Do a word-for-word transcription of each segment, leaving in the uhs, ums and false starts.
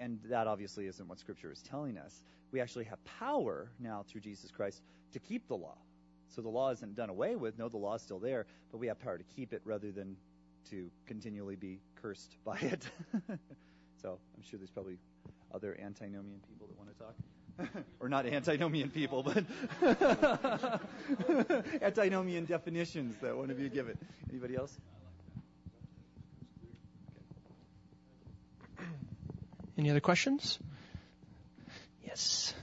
and that obviously isn't what Scripture is telling us. We actually have power now through Jesus Christ to keep the law. So the law isn't done away with. No, the law is still there, but we have power to keep it rather than to continually be cursed by it. So I'm sure there's probably other antinomian people that want to talk. Or not antinomian people, but antinomian definitions that one of you give it. Anybody else? Any other questions? Yes.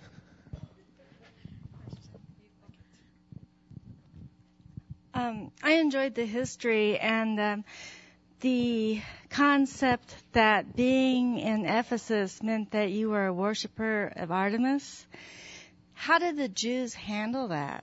Um, I enjoyed the history and um, the concept that being in Ephesus meant that you were a worshiper of Artemis. How did the Jews handle that?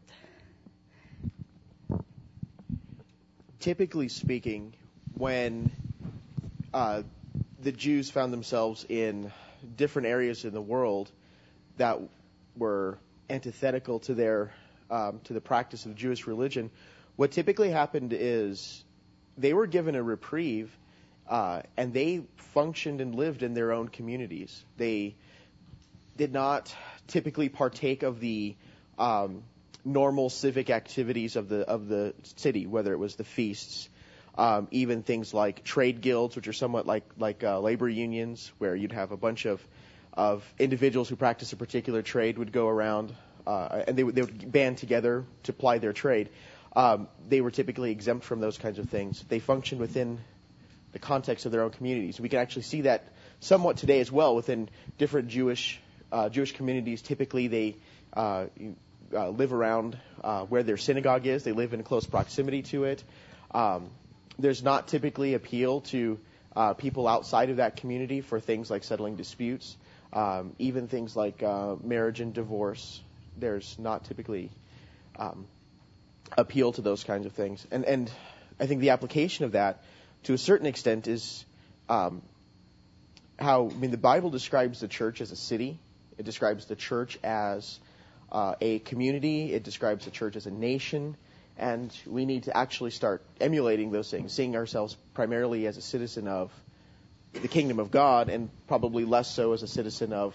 Typically speaking, when uh, the Jews found themselves in different areas in the world that were antithetical to their um, to the practice of the Jewish religion, what typically happened is they were given a reprieve, uh, and they functioned and lived in their own communities. They did not typically partake of the um, normal civic activities of the of the city, whether it was the feasts, um, even things like trade guilds, which are somewhat like like uh, labor unions, where you'd have a bunch of of individuals who practice a particular trade would go around, uh, and they would, they would band together to ply their trade. Um, they were typically exempt from those kinds of things. They functioned within the context of their own communities. We can actually see that somewhat today as well within different Jewish uh, Jewish communities. Typically, they uh, uh, live around uh, where their synagogue is. They live in close proximity to it. Um, there's not typically appeal to uh, people outside of that community for things like settling disputes, um, even things like uh, marriage and divorce. There's not typically um, appeal to those kinds of things. And and I think the application of that, to a certain extent, is um, how, I mean, the Bible describes the church as a city. It describes the church as uh, a community. It describes the church as a nation. And we need to actually start emulating those things, seeing ourselves primarily as a citizen of the kingdom of God, and probably less so as a citizen of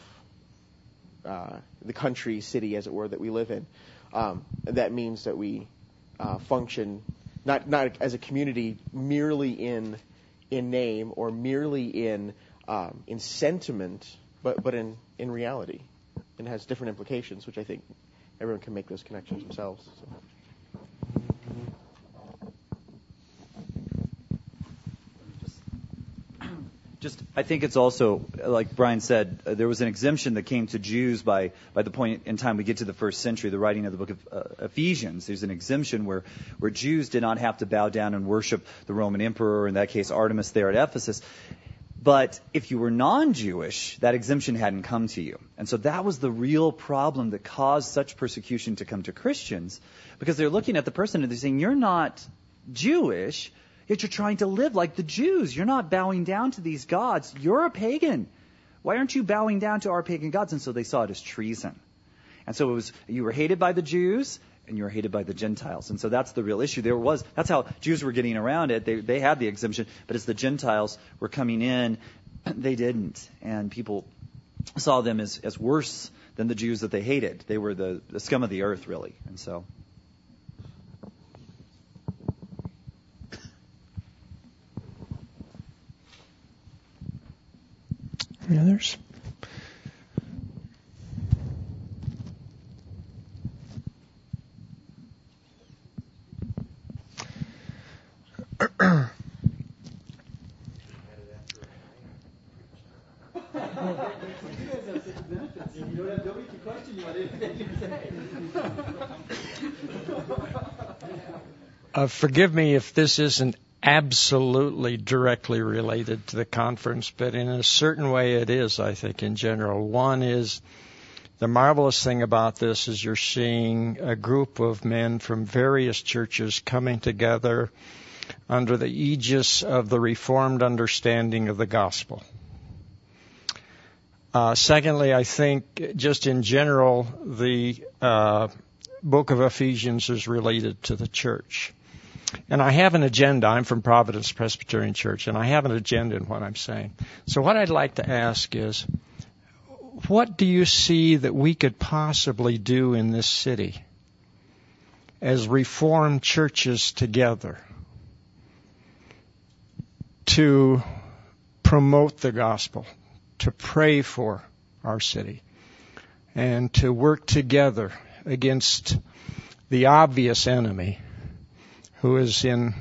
uh, the country, city, as it were, that we live in. Um, and that means that we uh, function not not as a community merely in in name or merely in um, in sentiment, but but in, in reality, and has different implications, which I think everyone can make those connections themselves. So. Just, I think it's also, like Brian said, uh, there was an exemption that came to Jews by, by the point in time we get to the first century, the writing of the book of uh, Ephesians. There's an exemption where, where Jews did not have to bow down and worship the Roman emperor, in that case Artemis there at Ephesus. But if you were non-Jewish, that exemption hadn't come to you. And so that was the real problem that caused such persecution to come to Christians, because they're looking at the person and they're saying, you're not Jewish, yet you're trying to live like the Jews. You're not bowing down to these gods. You're a pagan. Why aren't you bowing down to our pagan gods? And so they saw it as treason. And so it was, you were hated by the Jews and you were hated by the Gentiles. And so that's the real issue. There was, that's how Jews were getting around it. They, they had the exemption, but as the Gentiles were coming in, they didn't. And people saw them as, as worse than the Jews that they hated. They were the, the scum of the earth, really. And so... Any others? Uh, forgive me if this isn't absolutely directly related to the conference, but in a certain way it is, I think, in general. One is, the marvelous thing about this is you're seeing a group of men from various churches coming together under the aegis of the Reformed understanding of the gospel. Uh, secondly, I think just in general, the uh, book of Ephesians is related to the church. And I have an agenda. I'm from Providence Presbyterian Church, and I have an agenda in what I'm saying. So what I'd like to ask is, what do you see that we could possibly do in this city as Reformed churches together to promote the gospel, to pray for our city, and to work together against the obvious enemy who is in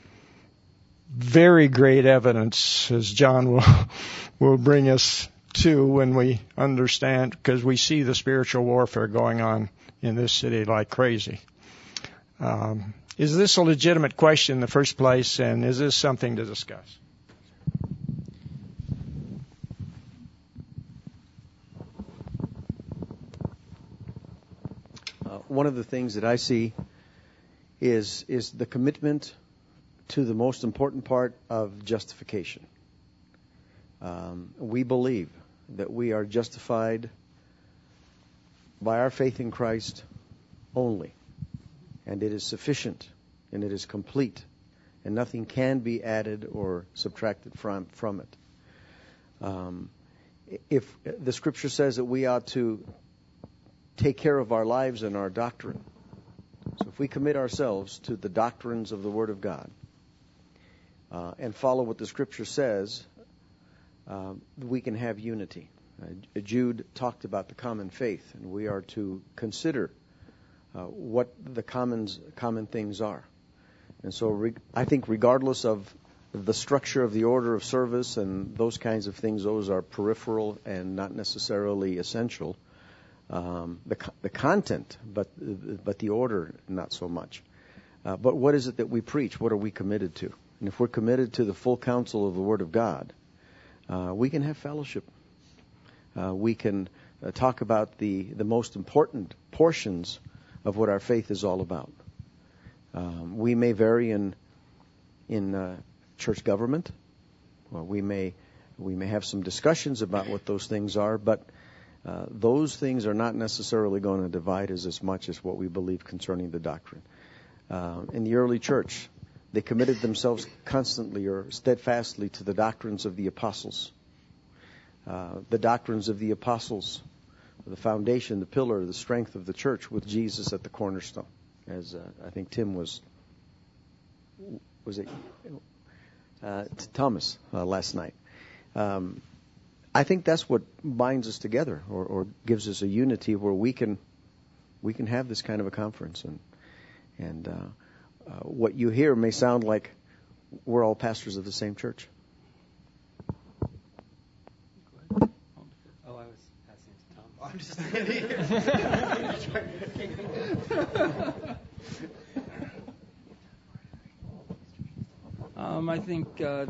very great evidence, as John will, will bring us to when we understand, because we see the spiritual warfare going on in this city like crazy. Um, is this a legitimate question in the first place, and is this something to discuss? Uh, one of the things that I see is is the commitment to the most important part of justification. Um, we believe that we are justified by our faith in Christ only, and it is sufficient, and it is complete, and nothing can be added or subtracted from from it. Um, if the Scripture says that we ought to take care of our lives and our doctrine, so if we commit ourselves to the doctrines of the Word of God uh, and follow what the Scripture says, uh, we can have unity. Uh, Jude talked about the common faith, and we are to consider uh, what the commons, common things are. And so re- I think regardless of the structure of the order of service and those kinds of things, those are peripheral and not necessarily essential. Um, the, the content, but but the order, not so much. Uh, but what is it that we preach? What are we committed to? And if we're committed to the full counsel of the Word of God, uh, we can have fellowship. Uh, we can uh, talk about the, the most important portions of what our faith is all about. Um, we may vary in in uh, church government. Well, we may we may have some discussions about what those things are, but Uh, those things are not necessarily going to divide us as much as what we believe concerning the doctrine. Uh, in the early church, they committed themselves constantly or steadfastly to the doctrines of the apostles. Uh, the doctrines of the apostles, the foundation, the pillar, the strength of the church, with Jesus at the cornerstone, as uh, I think Tim was, was it uh, Thomas uh, last night. Um, I think that's what binds us together, or, or gives us a unity where we can we can have this kind of a conference. And and uh, uh, what you hear may sound like we're all pastors of the same church. Oh, I was passing it to Tom. Oh, I'm just standing here. um, I think. Uh,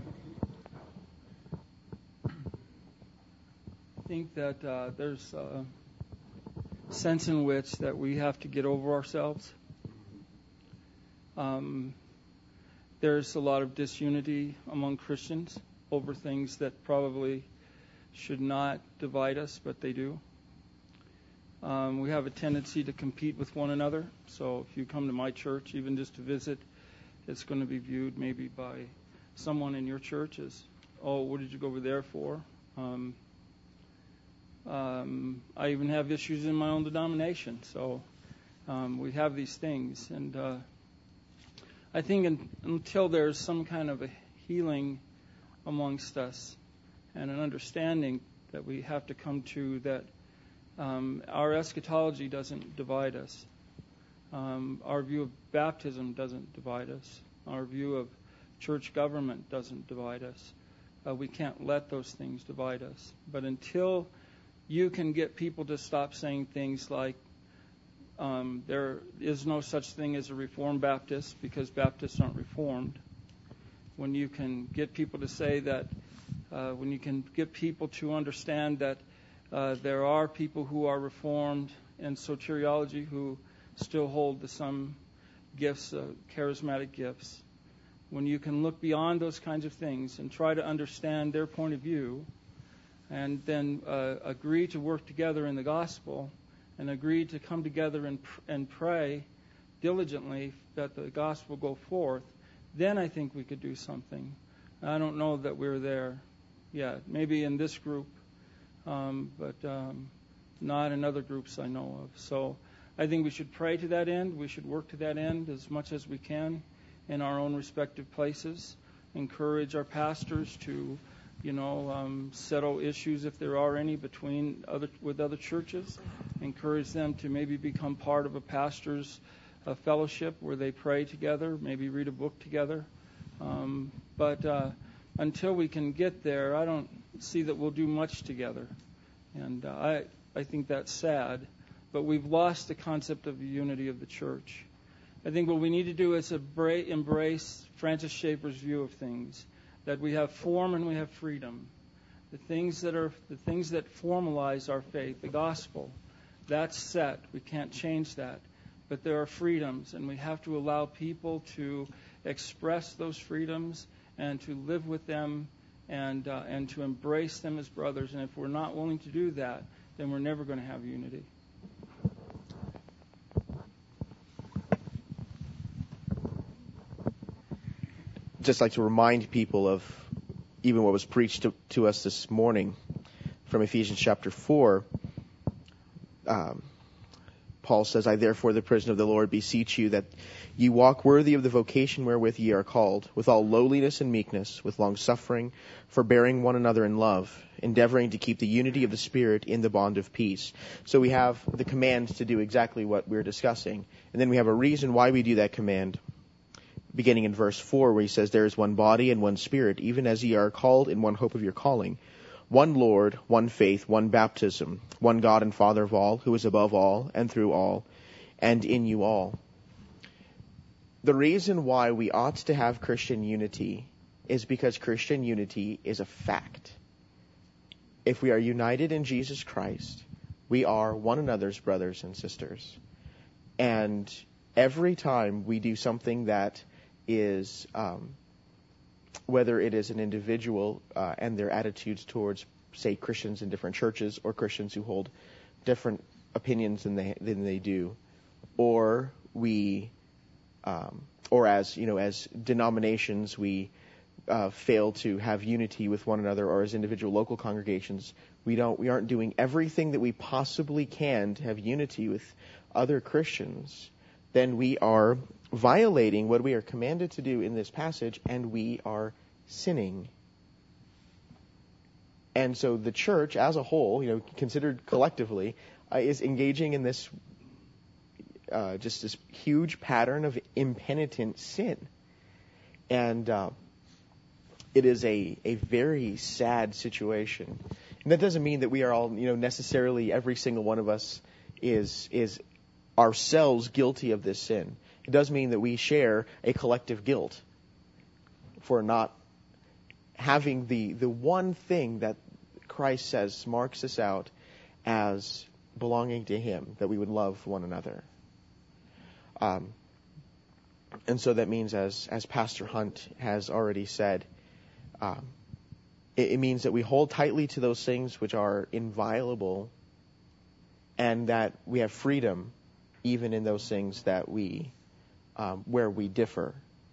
I think that uh, there's a sense in which that we have to get over ourselves. Um, there's a lot of disunity among Christians over things that probably should not divide us, but they do. Um, we have a tendency to compete with one another. So if you come to my church, even just to visit, it's going to be viewed maybe by someone in your church as, oh, what did you go over there for? Um, Um, I even have issues in my own denomination. So um, we have these things. And uh, I think in, until there's some kind of a healing amongst us and an understanding that we have to come to, that um, our eschatology doesn't divide us. Um, our view of baptism doesn't divide us. Our view of church government doesn't divide us. Uh, we can't let those things divide us. But until you can get people to stop saying things like um, there is no such thing as a Reformed Baptist because Baptists aren't Reformed. When you can get people to say that, uh, when you can get people to understand that uh, there are people who are Reformed in soteriology who still hold the some gifts, uh, charismatic gifts. When you can look beyond those kinds of things and try to understand their point of view, and then uh, agree to work together in the gospel, and agree to come together and pr- and pray diligently that the gospel go forth, then I think we could do something. I don't know that we're there yet. Maybe in this group um, but um, not in other groups I know of. So I think we should pray to that end. We should work to that end as much as we can in our own respective places. Encourage our pastors to, you know, um, settle issues if there are any between other with other churches. Encourage them to maybe become part of a pastor's uh, fellowship where they pray together, maybe read a book together. Um, but uh, until we can get there, I don't see that we'll do much together, and uh, I I think that's sad. But we've lost the concept of the unity of the church. I think what we need to do is embrace Francis Schaeffer's view of things, that we have form and we have freedom. The things that are the things that formalize our faith, the gospel, that's set. We can't change that. But there are freedoms, and we have to allow people to express those freedoms and to live with them and uh, and to embrace them as brothers. And if we're not willing to do that, then we're never going to have unity. Just like to remind people of even what was preached to, to us this morning from Ephesians chapter four. Um, Paul says, I therefore, the prisoner of the Lord, beseech you that ye walk worthy of the vocation wherewith ye are called, with all lowliness and meekness, with long suffering, forbearing one another in love, endeavoring to keep the unity of the Spirit in the bond of peace. So we have the command to do exactly what we're discussing. And then we have a reason why we do that command, beginning in verse four, where he says, there is one body and one Spirit, even as ye are called in one hope of your calling. One Lord, one faith, one baptism, one God and Father of all, who is above all and through all and in you all. The reason why we ought to have Christian unity is because Christian unity is a fact. If we are united in Jesus Christ, we are one another's brothers and sisters. And every time we do something that is um, whether it is an individual uh, and their attitudes towards, say, Christians in different churches or Christians who hold different opinions than they than they do, or we, um, or as you know, as denominations, we uh, fail to have unity with one another, or as individual local congregations, we don't, we aren't doing everything that we possibly can to have unity with other Christians. Then we are violating what we are commanded to do in this passage, and we are sinning. And so the church as a whole, you know, considered collectively, uh, is engaging in this uh, just this huge pattern of impenitent sin. And uh, it is a, a very sad situation. And that doesn't mean that we are all, you know, necessarily every single one of us is is ourselves guilty of this sin. It does mean that we share a collective guilt for not having the, the one thing that Christ says marks us out as belonging to Him, that we would love one another. Um, and so that means, as, as Pastor Hunt has already said, um, it, it means that we hold tightly to those things which are inviolable, and that we have freedom even in those things that we, um, where we differ.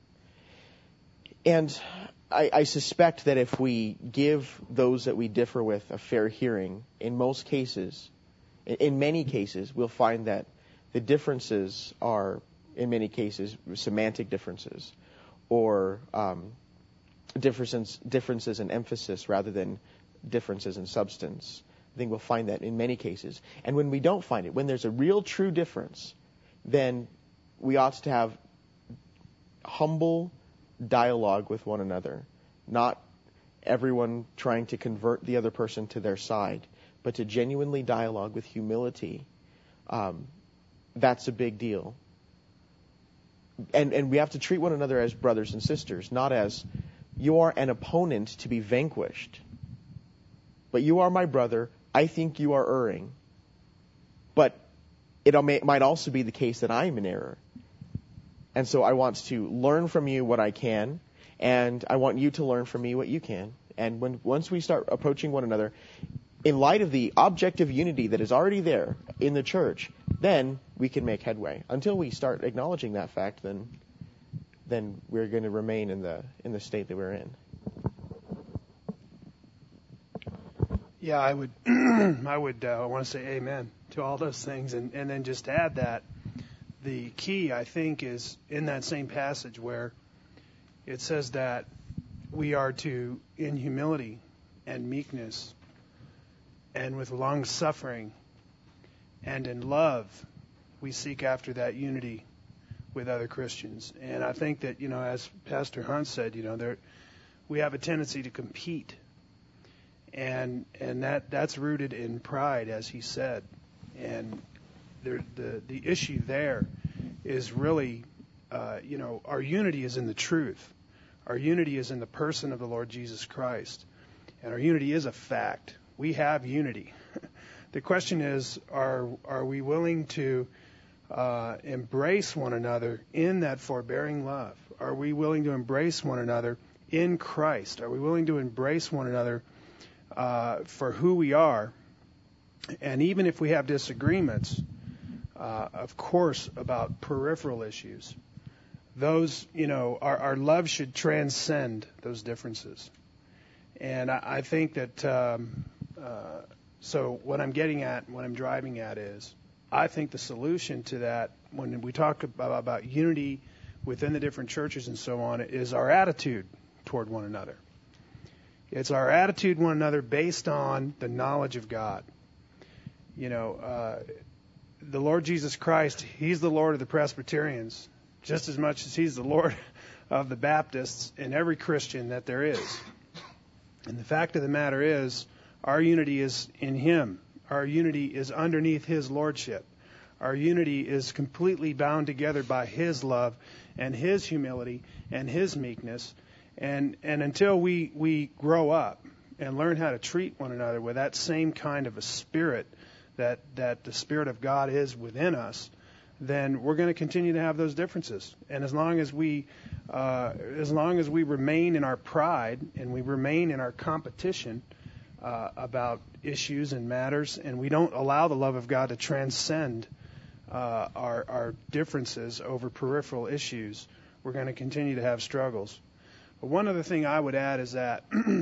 And I, I suspect that if we give those that we differ with a fair hearing, in most cases, in, in many cases, we'll find that the differences are, in many cases, semantic differences, or um, differences, differences in emphasis rather than differences in substance. I think we'll find that in many cases. And when we don't find it, when there's a real true difference, then we ought to have humble dialogue with one another. Not everyone trying to convert the other person to their side, but to genuinely dialogue with humility. Um, that's a big deal. And, and we have to treat one another as brothers and sisters, not as you are an opponent to be vanquished, but you are my brother. I think you are erring. But it might also be the case that I am in error. And so I want to learn from you what I can, and I want you to learn from me what you can. And when once we start approaching one another, in light of the objective unity that is already there in the church, then we can make headway. Until we start acknowledging that fact, then then we're going to remain in the in the state that we're in. Yeah, I would. I would uh, want to say amen to all those things, and, and then just add that the key, I think, is in that same passage where it says that we are to, in humility and meekness, and with long suffering, and in love, we seek after that unity with other Christians. And I think that, you know, as Pastor Hunt said, you know, there we have a tendency to compete. And and that, that's rooted in pride, as he said. And there, the the issue there is really, uh, you know, our unity is in the truth. Our unity is in the person of the Lord Jesus Christ. And our unity is a fact. We have unity. The question is, are are we willing to uh, embrace one another in that forbearing love? Are we willing to embrace one another in Christ? Are we willing to embrace one another Uh, for who we are? And even if we have disagreements, uh, of course, about peripheral issues, those, you know, our, our love should transcend those differences. And I, I think that, um, uh, so what I'm getting at, what I'm driving at is, I think the solution to that, when we talk about, about unity within the different churches and so on, is our attitude toward one another. It's our attitude one another based on the knowledge of God. You know, uh, the Lord Jesus Christ, He's the Lord of the Presbyterians, just as much as He's the Lord of the Baptists and every Christian that there is. And the fact of the matter is, our unity is in Him. Our unity is underneath His lordship. Our unity is completely bound together by His love and His humility and His meekness. And and until we, we grow up and learn how to treat one another with that same kind of a spirit that, that the Spirit of God is within us, then we're going to continue to have those differences. And as long as we uh, as long as we remain in our pride and we remain in our competition uh, about issues and matters, and we don't allow the love of God to transcend uh, our our differences over peripheral issues, we're going to continue to have struggles. But one other thing I would add is that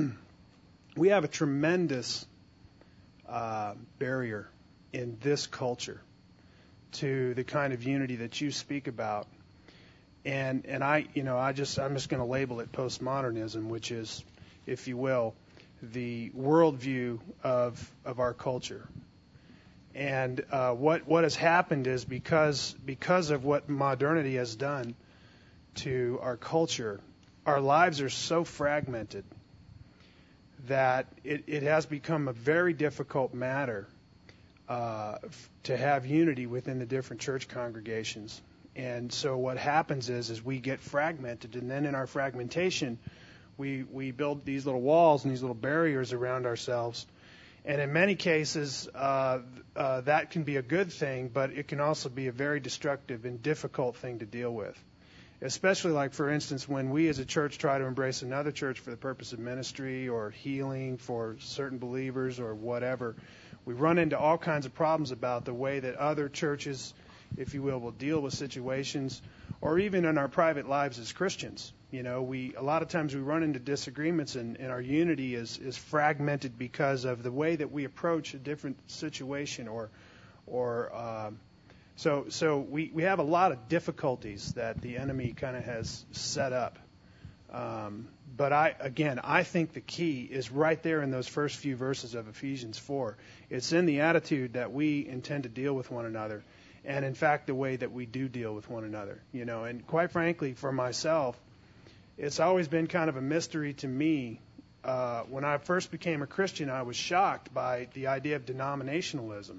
we have a tremendous uh, barrier in this culture to the kind of unity that you speak about. And and I, you know, I just I'm just going to label it postmodernism, which is, if you will, the worldview of of our culture. And uh, what what has happened is because because of what modernity has done to our culture, our lives are so fragmented that it, it has become a very difficult matter uh, f- to have unity within the different church congregations. And so what happens is, is we get fragmented, and then in our fragmentation, we we build these little walls and these little barriers around ourselves. And in many cases, uh, uh, that can be a good thing, but it can also be a very destructive and difficult thing to deal with. Especially like, for instance, when we as a church try to embrace another church for the purpose of ministry or healing for certain believers or whatever, we run into all kinds of problems about the way that other churches, if you will, will deal with situations, or even in our private lives as Christians. You know, we a lot of times we run into disagreements, and, and our unity is, is fragmented because of the way that we approach a different situation or or um, So so we, we have a lot of difficulties that the enemy kind of has set up. Um, but I again, I think the key is right there in those first few verses of Ephesians four. It's in the attitude that we intend to deal with one another, and in fact, the way that we do deal with one another. You know, and quite frankly, for myself, it's always been kind of a mystery to me. Uh, when I first became a Christian, I was shocked by the idea of denominationalism.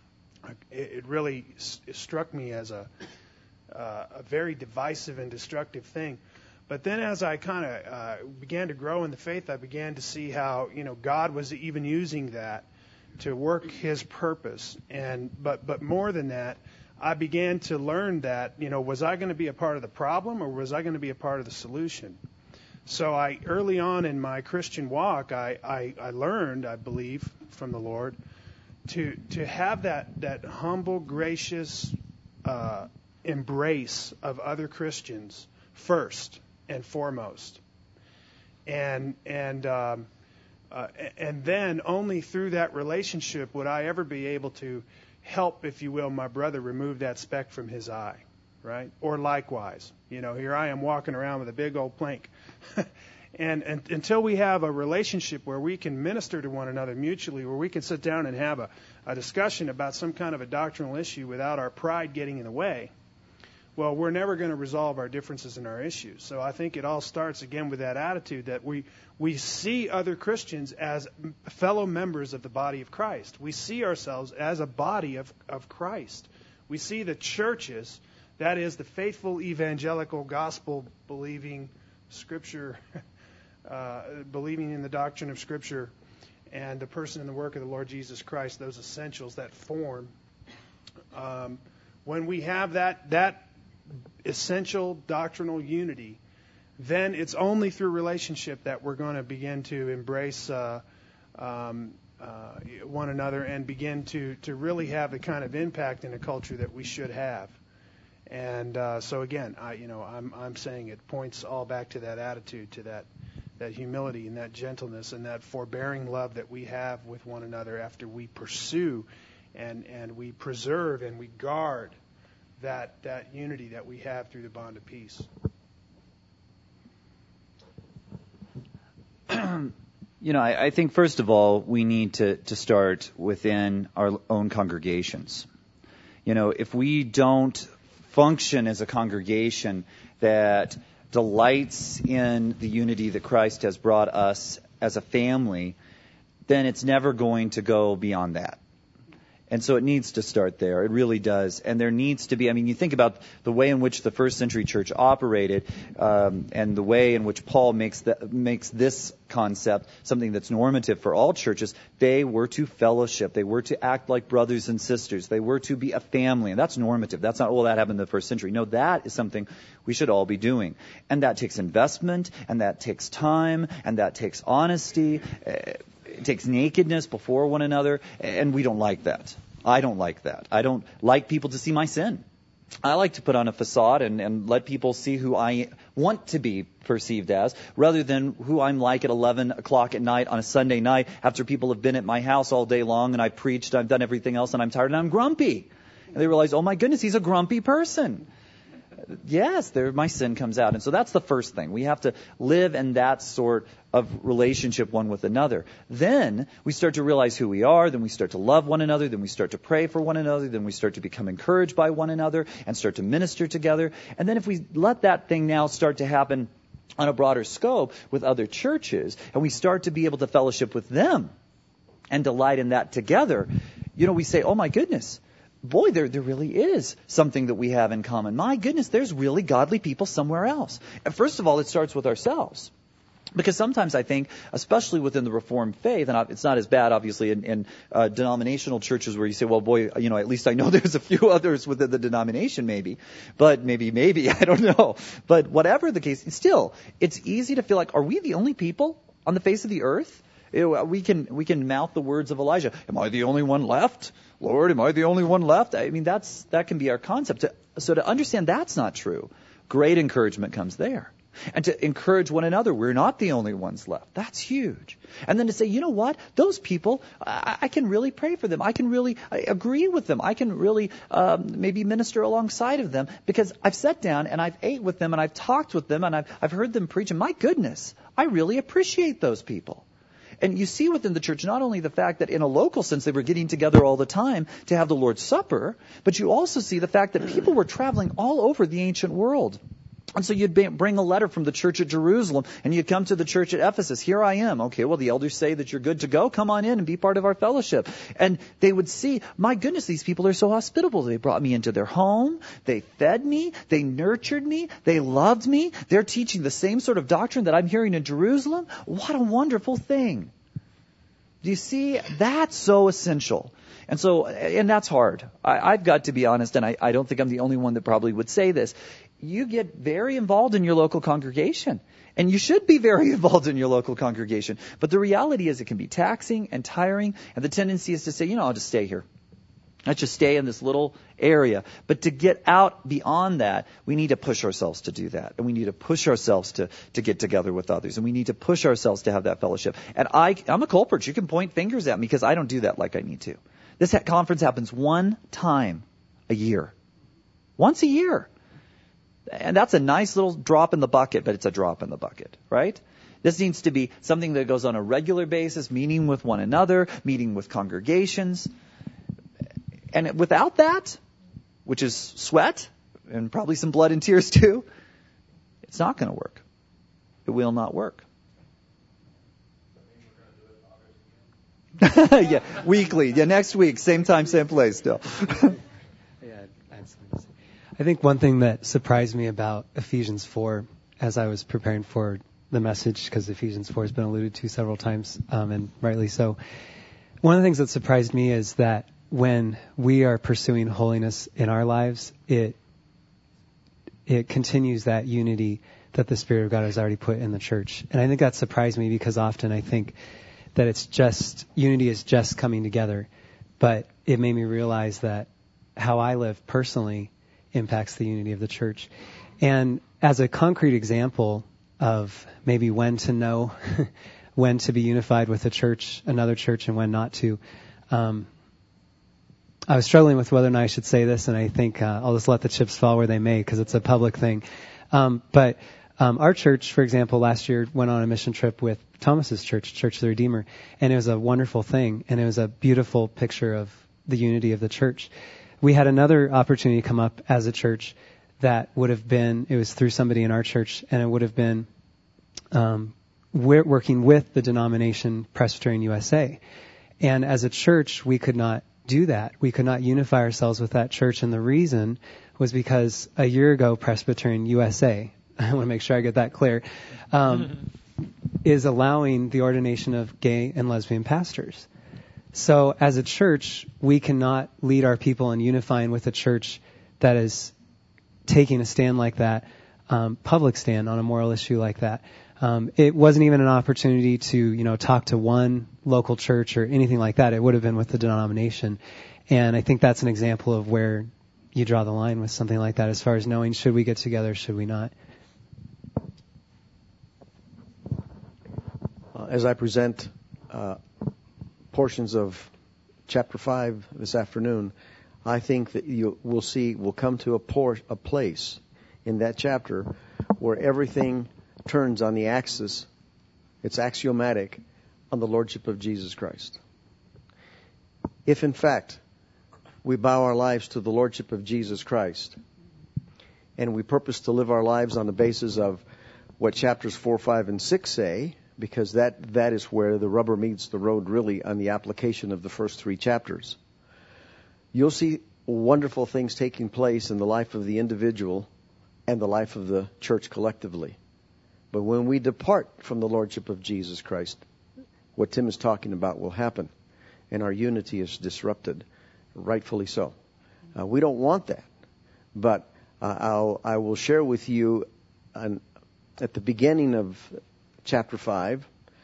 It really struck me as a, uh, a very divisive and destructive thing. But then as I kind of uh, began to grow in the faith, I began to see how, you know, God was even using that to work His purpose. And but but more than that, I began to learn that, you know, was I going to be a part of the problem or was I going to be a part of the solution? So I early on in my Christian walk, I, I, I learned, I believe, from the Lord, to to have that that humble, gracious uh, embrace of other Christians first and foremost, and and um, Uh, and then only through that relationship would I ever be able to help, if you will, my brother remove that speck from his eye, right? Or likewise, you know, here I am walking around with a big old plank. and, and until we have a relationship where we can minister to one another mutually, where we can sit down and have a, a discussion about some kind of a doctrinal issue without our pride getting in the way, well, we're never going to resolve our differences and our issues. So I think it all starts, again, with that attitude that we we see other Christians as fellow members of the body of Christ. We see ourselves as a body of, of Christ. We see the churches, that is, the faithful evangelical gospel-believing Scripture, uh, believing in the doctrine of Scripture, and the person and the work of the Lord Jesus Christ, those essentials that form. Um, when we have that that essential doctrinal unity, then it's only through relationship that we're going to begin to embrace uh, um, uh, one another and begin to, to really have the kind of impact in a culture that we should have. And uh, so again, I, you know, I'm I'm saying it points all back to that attitude, to that that humility and that gentleness and that forbearing love that we have with one another after we pursue and and we preserve and we guard that that unity that we have through the bond of peace. You know, I, I think first of all, we need to, to start within our own congregations. You know, if we don't function as a congregation that delights in the unity that Christ has brought us as a family, then it's never going to go beyond that. And so it needs to start there. It really does. And there needs to be, I mean, you think about the way in which the first century church operated, um, and the way in which Paul makes the, makes this concept something that's normative for all churches. They were to fellowship. They were to act like brothers and sisters. They were to be a family. And that's normative. That's not, oh, that happened in the first century. No, that is something we should all be doing. And that takes investment, and that takes time, and that takes honesty. Uh, It takes nakedness before one another, and we don't like that. I don't like that. I don't like people to see my sin. I like to put on a facade and, and let people see who I want to be perceived as, rather than who I'm like at eleven o'clock at night on a Sunday night after people have been at my house all day long and I've preached, I've done everything else, and I'm tired and I'm grumpy. And they realize, oh my goodness, he's a grumpy person. Yes, there my sin comes out. And so that's the first thing. We have to live in that sort of relationship one with another. Then we start to realize who we are. Then we start to love one another. Then we start to pray for one another. Then we start to become encouraged by one another and start to minister together. And then if we let that thing now start to happen on a broader scope with other churches, and we start to be able to fellowship with them and delight in that together, you know, we say, oh my goodness, boy, there there really is something that we have in common. My goodness, there's really godly people somewhere else. And first of all, it starts with ourselves. Because sometimes I think, especially within the Reformed faith, and it's not as bad, obviously, in, in uh, denominational churches where you say, well, boy, you know, at least I know there's a few others within the denomination, maybe. But maybe, maybe, I don't know. But whatever the case, still, it's easy to feel like, are we the only people on the face of the earth? We can we can mouth the words of Elijah. Am I the only one left? Lord, am I the only one left? I mean, that's that can be our concept. So to understand that's not true, great encouragement comes there. And to encourage one another, we're not the only ones left. That's huge. And then to say, you know what? Those people, I, I can really pray for them. I can really I agree with them. I can really um, maybe minister alongside of them because I've sat down and I've ate with them and I've talked with them and I've, I've heard them preach. And my goodness, I really appreciate those people. And you see within the church not only the fact that in a local sense they were getting together all the time to have the Lord's Supper, but you also see the fact that people were traveling all over the ancient world. And so you'd bring a letter from the church at Jerusalem, and you'd come to the church at Ephesus. Here I am. Okay, well, the elders say that you're good to go. Come on in and be part of our fellowship. And they would see, my goodness, these people are so hospitable. They brought me into their home. They fed me. They nurtured me. They loved me. They're teaching the same sort of doctrine that I'm hearing in Jerusalem. What a wonderful thing. Do you see? That's so essential. And so, and that's hard. I, I've got to be honest, and I, I don't think I'm the only one that probably would say this. You get very involved in your local congregation. And you should be very involved in your local congregation. But the reality is it can be taxing and tiring. And the tendency is to say, you know, I'll just stay here. Not just stay in this little area. But to get out beyond that, we need to push ourselves to do that. And we need to push ourselves to, to get together with others. And we need to push ourselves to have that fellowship. And I, I'm a culprit. You can point fingers at me because I don't do that like I need to. This ha- conference happens one time a year. Once a year. And that's a nice little drop in the bucket, but it's a drop in the bucket, right? This needs to be something that goes on a regular basis, meeting with one another, meeting with congregations. And without that, which is sweat and probably some blood and tears too, it's not going to work. It will not work. Yeah, weekly. Yeah, next week, same time, same place still. Yeah, I had something to say. I think one thing that surprised me about Ephesians four as I was preparing for the message, because Ephesians four has been alluded to several times, um, and rightly so. One of the things that surprised me is that when we are pursuing holiness in our lives, it it continues that unity that the Spirit of God has already put in the church. And I think that surprised me because often I think that it's just, unity is just coming together. But it made me realize that how I live personally impacts the unity of the church. And as a concrete example of maybe when to know when to be unified with a church, another church, and when not to, um, I was struggling with whether or not I should say this, and I think uh, I'll just let the chips fall where they may because it's a public thing. Um, but um, our church, for example, last year went on a mission trip with Thomas's church, Church of the Redeemer, and it was a wonderful thing, and it was a beautiful picture of the unity of the church. We had another opportunity come up as a church that would have been, it was through somebody in our church, and it would have been um, we're working with the denomination Presbyterian U S A. And as a church, we could not do that. We could not unify ourselves with that church, and the reason was because a year ago, Presbyterian U S A, I want to make sure I get that clear, um, is allowing the ordination of gay and lesbian pastors. So as a church, we cannot lead our people in unifying with a church that is taking a stand like that, um, public stand on a moral issue like that. Um, it wasn't even an opportunity to, you know, talk to one local church or anything like that. It would have been with the denomination. And I think that's an example of where you draw the line with something like that as far as knowing, should we get together, should we not? Uh, as I present uh, portions of chapter five this afternoon, I think that you will see, we'll come to a, por- a place in that chapter where everything turns on the axis, it's axiomatic, on the Lordship of Jesus Christ. If in fact we bow our lives to the Lordship of Jesus Christ, and we purpose to live our lives on the basis of what chapters four, five, and six say, because that, that is where the rubber meets the road really on the application of the first three chapters, you'll see wonderful things taking place in the life of the individual and the life of the church collectively. But when we depart from the Lordship of Jesus Christ, what Tim is talking about will happen, and our unity is disrupted, rightfully so. Uh, we don't want that, but uh, I'll, I will share with you an, at the beginning of chapter five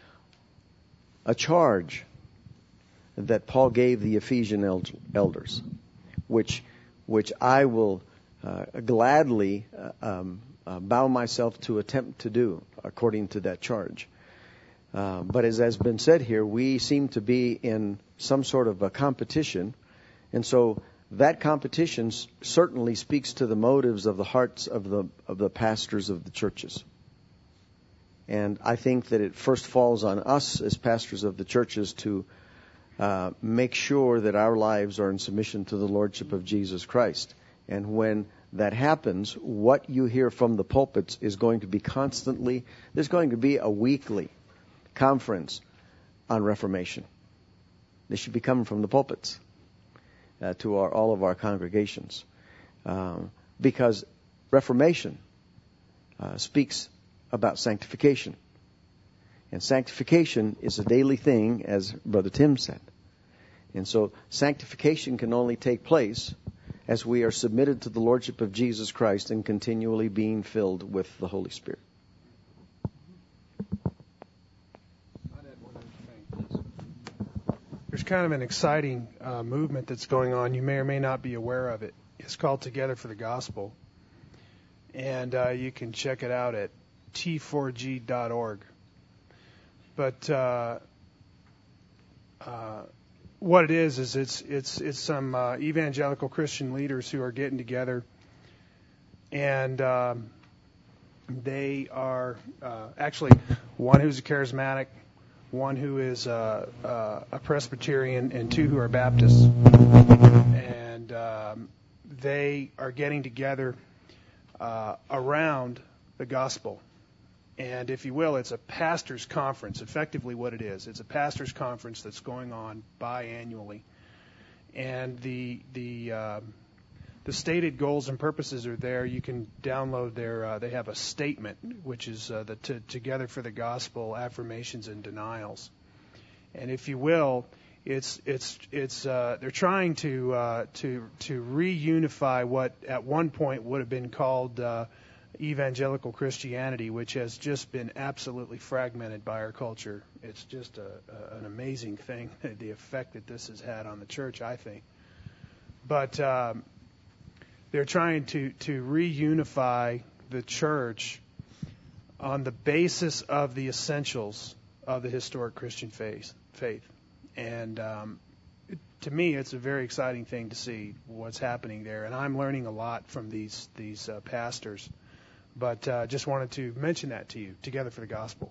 a charge that Paul gave the Ephesian elders, which which I will uh, gladly uh, um, Uh, bow myself to attempt to do according to that charge. Uh, but as has been said here, we seem to be in some sort of a competition. And so that competition s- certainly speaks to the motives of the hearts of the of the pastors of the churches. And I think that it first falls on us as pastors of the churches to uh, make sure that our lives are in submission to the Lordship of Jesus Christ. And when that happens, what you hear from the pulpits is going to be constantly, there's going to be a weekly conference on Reformation. This should be coming from the pulpits uh, to our, all of our congregations. Um, because Reformation uh, speaks about sanctification. And sanctification is a daily thing, as Brother Tim said. And so sanctification can only take place as we are submitted to the Lordship of Jesus Christ and continually being filled with the Holy Spirit. I'd add one other thing. there's kind of an exciting uh, movement that's going on. You may or may not be aware of it. It's called Together for the Gospel. And uh, you can check it out at T four G dot org. But uh, uh, what it is is it's it's it's some uh, evangelical Christian leaders who are getting together, and um, they are uh, actually one who's a charismatic, one who is uh, uh, a Presbyterian, and two who are Baptists, and um, they are getting together uh, around the gospel. And if you will, it's a pastors' conference, effectively what it is. It's a pastors' conference that's going on biannually. And the the um, the stated goals and purposes are there. You can download their, uh, they have a statement, which is uh, the t- Together for the Gospel, Affirmations and Denials. And if you will, it's it's it's uh, they're trying to uh, to to reunify what at one point would have been called uh, evangelical Christianity, which has just been absolutely fragmented by our culture. It's just a, a, an amazing thing, the effect that this has had on the church, I think. But um, they're trying to, to reunify the church on the basis of the essentials of the historic Christian faith. faith. And um, it, to me, it's a very exciting thing to see what's happening there. And I'm learning a lot from these, these uh, pastors. But uh, just wanted to mention that to you, Together for the Gospel.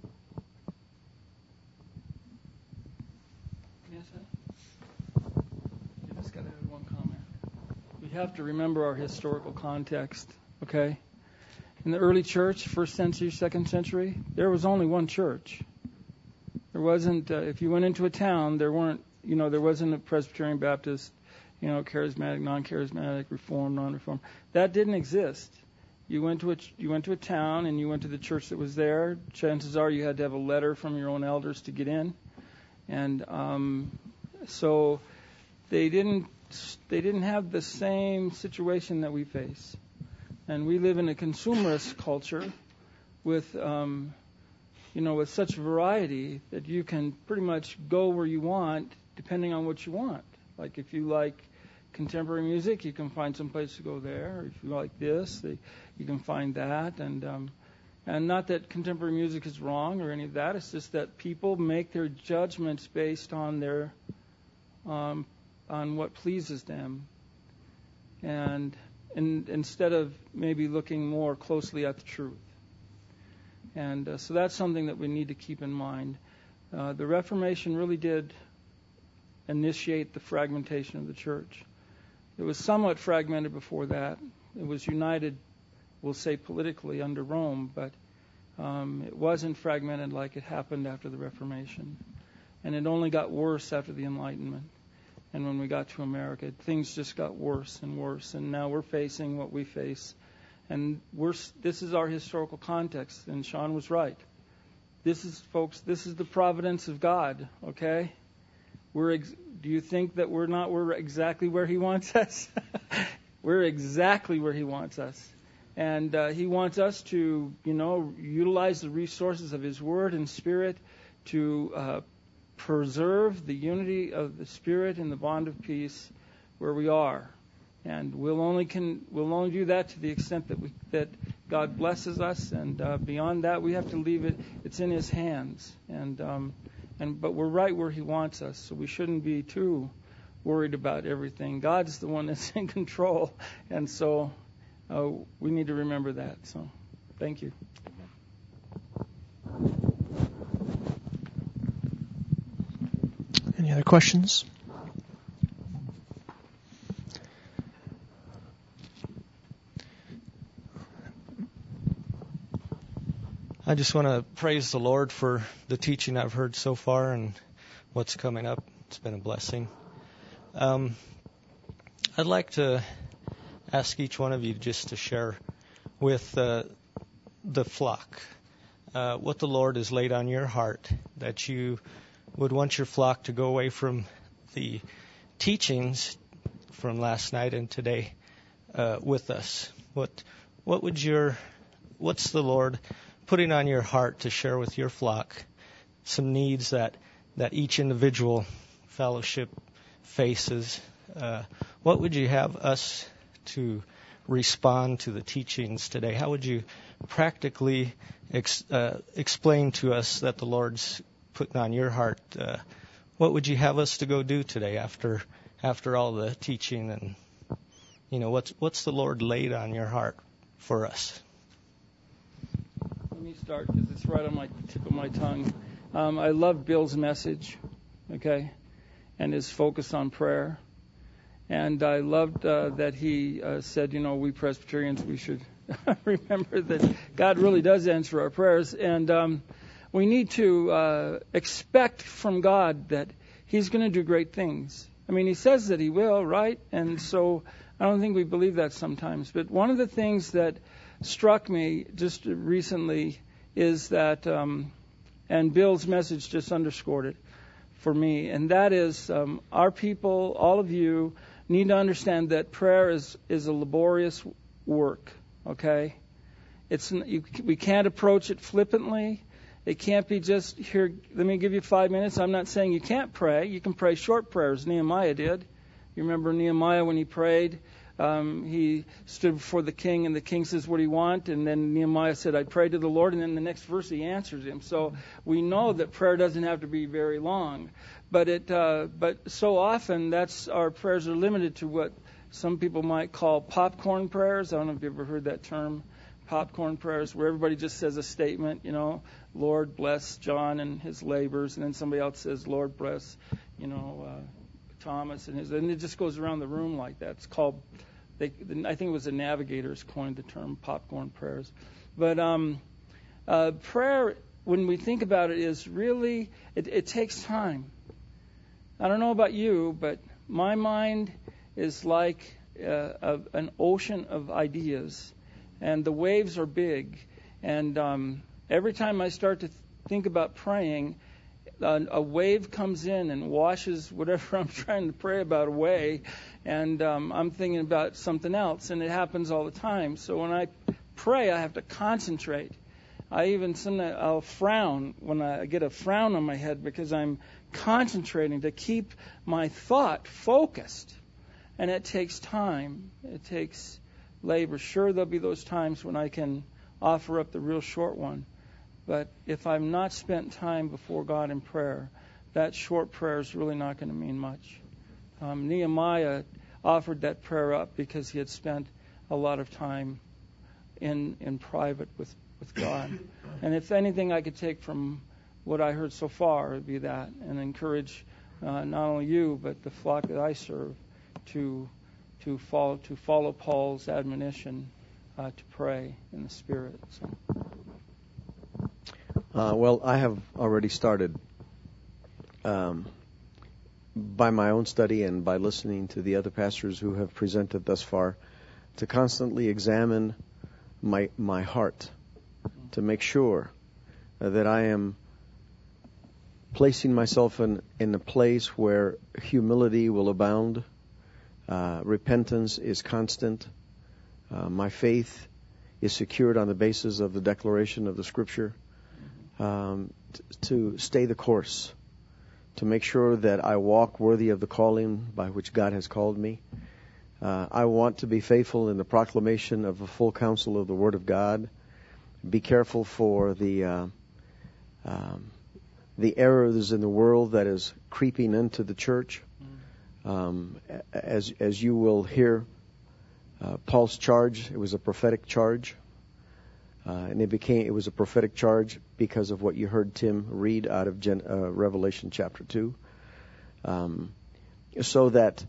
Yes, sir. I just got to add one comment. We have to remember our historical context, okay? In the early church, first century, second century, there was only one church. There wasn't, uh, if you went into a town, there weren't, you know, there wasn't a Presbyterian, Baptist, you know, charismatic, non-charismatic, Reformed, non-Reformed. That didn't exist. You went to a you went to a town and you went to the church that was there. Chances are you had to have a letter from your own elders to get in, and um, so they didn't they didn't have the same situation that we face. And we live in a consumerist culture with um, you know with such variety that you can pretty much go where you want depending on what you want. Like if you like contemporary music, you can find some place to go there. If you like this, they, you can find that. And um, and not that contemporary music is wrong or any of that. It's just that people make their judgments based on their um, on what pleases them, and, and instead of maybe looking more closely at the truth. And uh, so that's something that we need to keep in mind. Uh, the Reformation really did initiate the fragmentation of the church. It was somewhat fragmented before that. It was united, we'll say, politically under Rome, but um, it wasn't fragmented like it happened after the Reformation. And it only got worse after the Enlightenment. And when we got to America, things just got worse and worse. And now we're facing what we face. And we're, this is our historical context. And Sean was right. This is, folks, this is the providence of God, okay? We're ex- do you think that we're not we're exactly where He wants us? We're exactly where He wants us. And uh, He wants us to, you know, utilize the resources of His Word and Spirit to uh, preserve the unity of the Spirit and the bond of peace where we are. And we'll only can we'll only do that to the extent that we that God blesses us. And uh, beyond that, we have to leave it. It's in His hands. And um, And, but we're right where He wants us, so we shouldn't be too worried about everything. God's the one that's in control, and so uh, we need to remember that. So, thank you. Any other questions? I just want to praise the Lord for the teaching I've heard so far and what's coming up. It's been a blessing. Um, I'd like to ask each one of you just to share with uh, the flock uh, what the Lord has laid on your heart, that you would want your flock to go away from the teachings from last night and today uh, with us. What what would your what's the Lord putting on your heart to share with your flock some needs that, that each individual fellowship faces, uh, what would you have us to respond to the teachings today? How would you practically ex- uh, explain to us that the Lord's putting on your heart? Uh, what would you have us to go do today after after all the teaching? And you know, what's what's the Lord laid on your heart for us? Let me start because it's right on my tip of my tongue. Um, I love Bill's message, okay, and his focus on prayer. And I loved uh, that he uh, said, you know, we Presbyterians, we should remember that God really does answer our prayers. And um, we need to uh, expect from God that He's going to do great things. I mean, He says that He will, right? And so I don't think we believe that sometimes. But one of the things that struck me just recently is that, um, and Bill's message just underscored it for me, and that is um, our people, all of you, need to understand that prayer is, is a laborious work, okay? It's you, we can't approach it flippantly. It can't be just, here, let me give you five minutes. I'm not saying you can't pray. You can pray short prayers. Nehemiah did. You remember Nehemiah when he prayed? Um, he stood before the king, and the king says, what do you want? And then Nehemiah said, I prayed to the Lord, and then the next verse he answers him. So we know that prayer doesn't have to be very long. But it, uh, but so often that's our prayers are limited to what some people might call popcorn prayers. I don't know if you've ever heard that term, popcorn prayers, where everybody just says a statement, you know, Lord bless John and his labors, and then somebody else says, Lord bless, you know, uh, Thomas and his, and it just goes around the room like that. It's called, they, I think it was the Navigators coined the term popcorn prayers. But um, uh, prayer, when we think about it, is really, it, it takes time. I don't know about you, but my mind is like uh, a, an ocean of ideas, and the waves are big. And um, every time I start to th- think about praying, uh, a wave comes in and washes whatever I'm trying to pray about away, and um, I'm thinking about something else, and it happens all the time. So when I pray, I have to concentrate. I even sometimes I'll frown when I get a frown on my head because I'm concentrating to keep my thought focused. And it takes time. It takes labor. Sure, there'll be those times when I can offer up the real short one. But if I've not spent time before God in prayer, that short prayer is really not going to mean much. Um, Nehemiah offered that prayer up because he had spent a lot of time in in private with, with God. And if anything I could take from what I heard so far, it would be that, and encourage uh, not only you, but the flock that I serve to to follow to follow Paul's admonition uh, to pray in the Spirit. So. Uh, well, I have already started um, by my own study and by listening to the other pastors who have presented thus far to constantly examine my my heart to make sure uh, that I am placing myself in, in a place where humility will abound, uh, repentance is constant, uh, my faith is secured on the basis of the declaration of the Scripture, um, t- to stay the course, to make sure that I walk worthy of the calling by which God has called me. Uh, I want to be faithful in the proclamation of the full counsel of the Word of God. Be careful for the uh, um, the errors in the world that is creeping into the church. Um, as as you will hear, uh, Paul's charge, it was a prophetic charge, uh, and it became it was a prophetic charge because of what you heard Tim read out of Gen, uh, Revelation chapter two, um, so that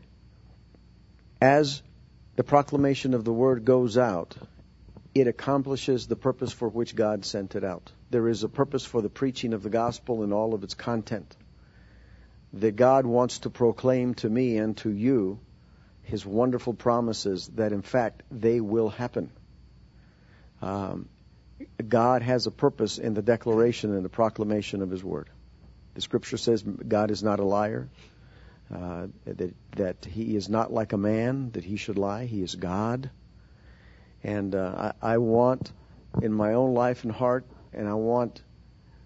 as the proclamation of the word goes out, it accomplishes the purpose for which God sent it out. There is a purpose for the preaching of the gospel and all of its content. That God wants to proclaim to me and to you His wonderful promises that in fact they will happen. Um, God has a purpose in the declaration and the proclamation of His word. The Scripture says God is not a liar, uh, that, that He is not like a man, that He should lie. He is God. And uh, I, I want in my own life and heart, and I want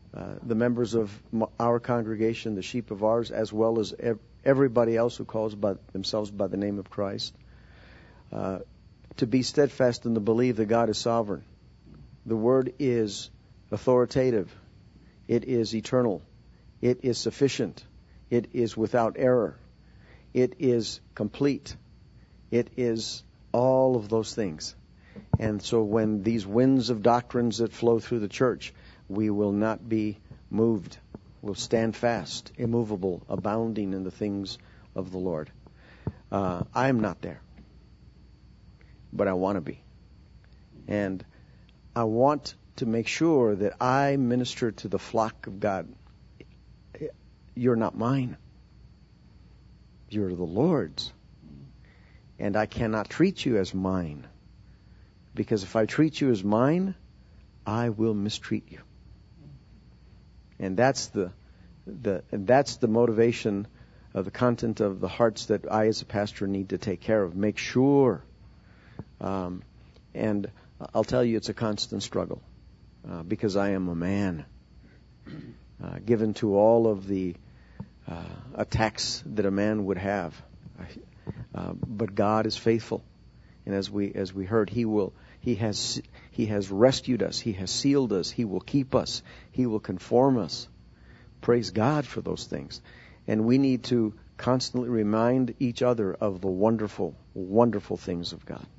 uh, the members of our congregation, the sheep of ours, as well as ev- everybody else who calls by themselves by the name of Christ, uh, to be steadfast in the belief that God is sovereign. The Word is authoritative. It is eternal. It is sufficient. It is without error. It is complete. It is all of those things. And so when these winds of doctrines that flow through the church, we will not be moved. We'll stand fast, immovable, abounding in the things of the Lord. Uh, I am not there, but I want to be. And I want to make sure that I minister to the flock of God. You're not mine. You're the Lord's. And I cannot treat you as mine. Because if I treat you as mine, I will mistreat you. And that's the the and that's the motivation of the content of the hearts that I as a pastor need to take care of. Make sure. Um, and I'll tell you, it's a constant struggle. Uh, because I am a man. Uh, given to all of the uh, attacks that a man would have. Uh, but God is faithful. And as we as we heard, He will He has He has rescued us. He has sealed us. He will keep us. He will conform us. Praise God for those things. And we need to constantly remind each other of the wonderful, wonderful things of God.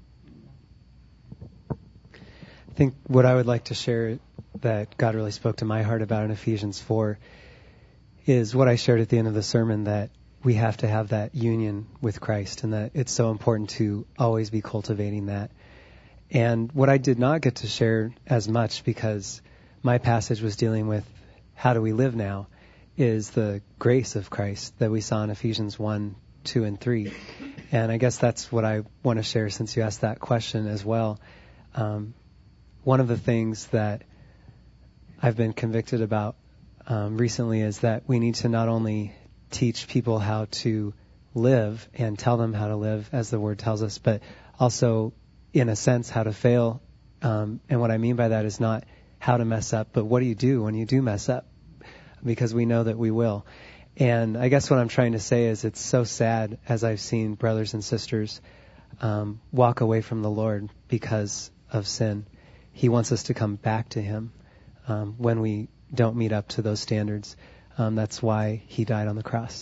I think what I would like to share that God really spoke to my heart about in Ephesians four is what I shared at the end of the sermon, that we have to have that union with Christ, and that it's so important to always be cultivating that. And what I did not get to share as much, because my passage was dealing with how do we live now, is the grace of Christ that we saw in Ephesians one, two, and three. And I guess that's what I want to share since you asked that question as well. Um, one of the things that I've been convicted about um, recently is that we need to not only teach people how to live and tell them how to live, as the Word tells us, but also, in a sense, how to fail. Um, and what I mean by that is not how to mess up, but what do you do when you do mess up? Because we know that we will. And I guess what I'm trying to say is it's so sad as I've seen brothers and sisters um, walk away from the Lord because of sin. He wants us to come back to Him um, when we don't meet up to those standards. Um, that's why He died on the cross.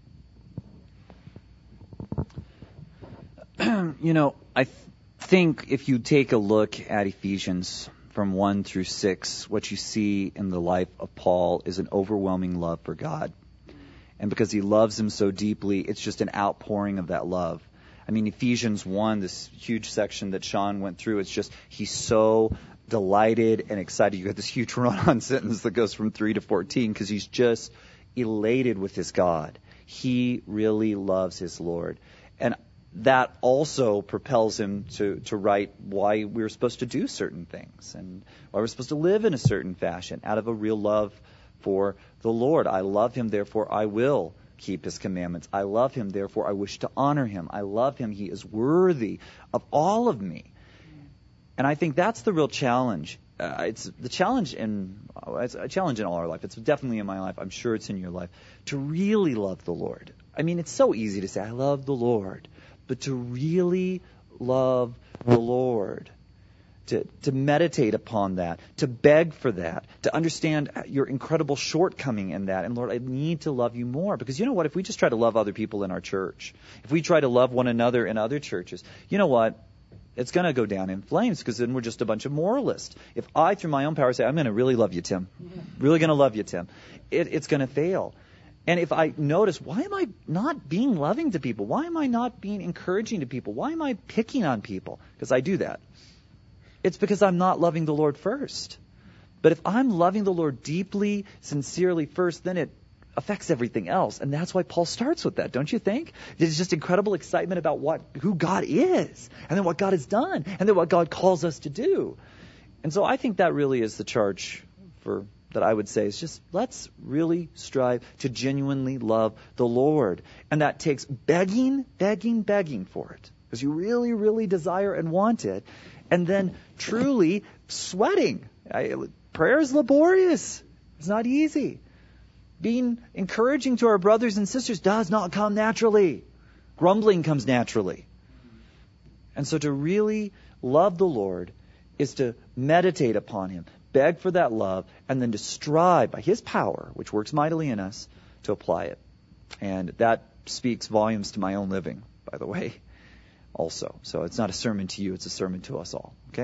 You know, I th- think if you take a look at Ephesians from one through six, what you see in the life of Paul is an overwhelming love for God. And because he loves Him so deeply, it's just an outpouring of that love. I mean, Ephesians one, this huge section that Sean went through, it's just, he's so delighted and excited. You got this huge run-on sentence that goes from three to fourteen because he's just elated with his God. He really loves his Lord. And that also propels him to, to write why we're supposed to do certain things and why we're supposed to live in a certain fashion out of a real love for the Lord. I love Him, therefore I will keep His commandments. I love Him, therefore I wish to honor Him. I love Him. He is worthy of all of me. And I think that's the real challenge. Uh, it's the challenge in it's a challenge in all our life. It's definitely in my life. I'm sure it's in your life. To really love the Lord. I mean, it's so easy to say, I love the Lord. But to really love the Lord, to, to meditate upon that, to beg for that, to understand your incredible shortcoming in that. And Lord, I need to love you more. Because you know what? If we just try to love other people in our church, if we try to love one another in other churches, you know what? It's going to go down in flames because then we're just a bunch of moralists. If I, through my own power, say, I'm going to really love you, Tim, really going to love you, Tim, it, it's going to fail. And if I notice, why am I not being loving to people? Why am I not being encouraging to people? Why am I picking on people? Because I do that. It's because I'm not loving the Lord first. But if I'm loving the Lord deeply, sincerely first, then it affects everything else. And that's why Paul starts with that, don't you think? There's just incredible excitement about what who God is, and then what God has done, and then what God calls us to do. And so I think that really is the charge for that I would say is just let's really strive to genuinely love the Lord. And that takes begging, begging, begging for it. Because you really, really desire and want it. And then truly sweating. I, prayer is laborious. It's not easy. Being encouraging to our brothers and sisters does not come naturally. Grumbling comes naturally. And so to really love the Lord is to meditate upon Him, beg for that love, and then to strive by His power, which works mightily in us, to apply it. And that speaks volumes to my own living, by the way, also. So it's not a sermon to you, it's a sermon to us all. Okay?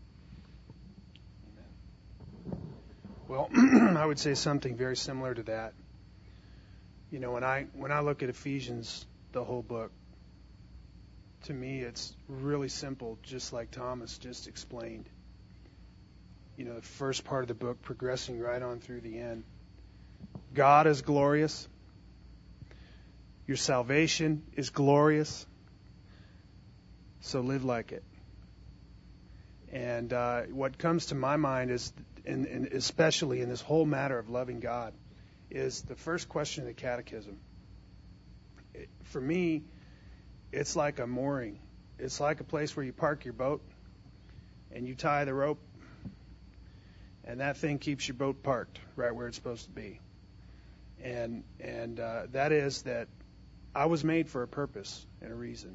Well, I would say something very similar to that. You know, when I when I look at Ephesians, the whole book, to me it's really simple, just like Thomas just explained. You know, the first part of the book progressing right on through the end. God is glorious. Your salvation is glorious. So live like it. And uh, what comes to my mind is, and, and especially in this whole matter of loving God, is the first question of the catechism. It, for me, it's like a mooring. It's like a place where you park your boat and you tie the rope, and that thing keeps your boat parked right where it's supposed to be. And and uh, that is that I was made for a purpose and a reason.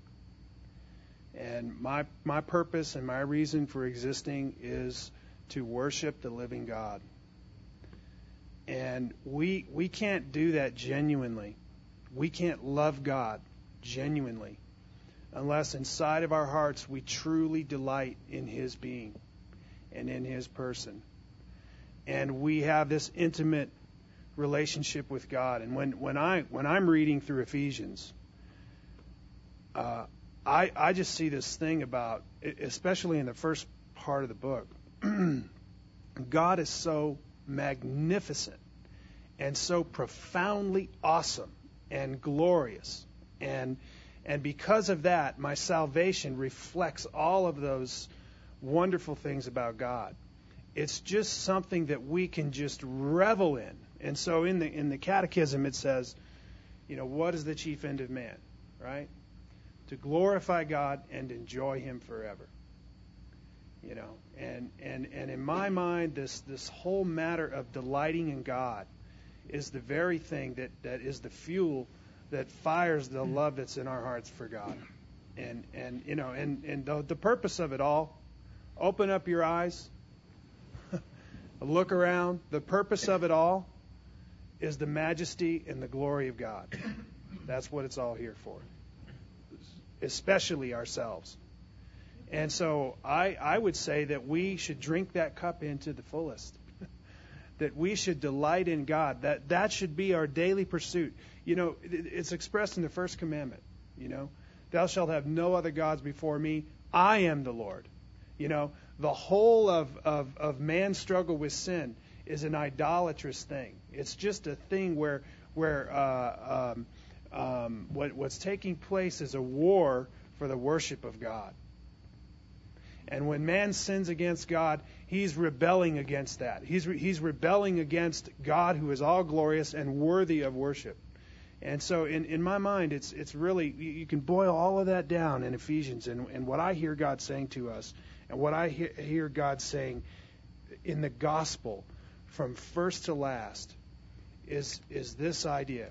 And my my purpose and my reason for existing is to worship the living God. And we we can't do that genuinely. We can't love God genuinely unless inside of our hearts we truly delight in His being and in His person. And we have this intimate relationship with God. And when, when I when I'm reading through Ephesians, uh, I I just see this thing about, especially in the first part of the book, God is so magnificent and so profoundly awesome and glorious, and and because of that, my salvation reflects all of those wonderful things about God. It's just something that we can just revel in. And so in the in the catechism it says, you know, what is the chief end of man, right? To glorify God and enjoy Him forever. You know, and and and in my mind, this this whole matter of delighting in God is the very thing that, that is the fuel that fires the love that's in our hearts for God. And and you know, and and the, the purpose of it all, open up your eyes, look around. The purpose of it all is the majesty and the glory of God. That's what it's all here for, especially ourselves. And so I, I would say that we should drink that cup into the fullest, that we should delight in God, that that should be our daily pursuit. You know, it, it's expressed in the first commandment, you know, thou shalt have no other gods before me. I am the Lord. You know, the whole of, of, of man's struggle with sin is an idolatrous thing. It's just a thing where where uh, um, um, what, what's taking place is a war for the worship of God. And when man sins against God, he's rebelling against that. He's re- he's rebelling against God, who is all glorious and worthy of worship. And so in, in my mind, it's it's really, you can boil all of that down in Ephesians. And, and what I hear God saying to us, and what I hear, hear God saying in the gospel from first to last, is is this idea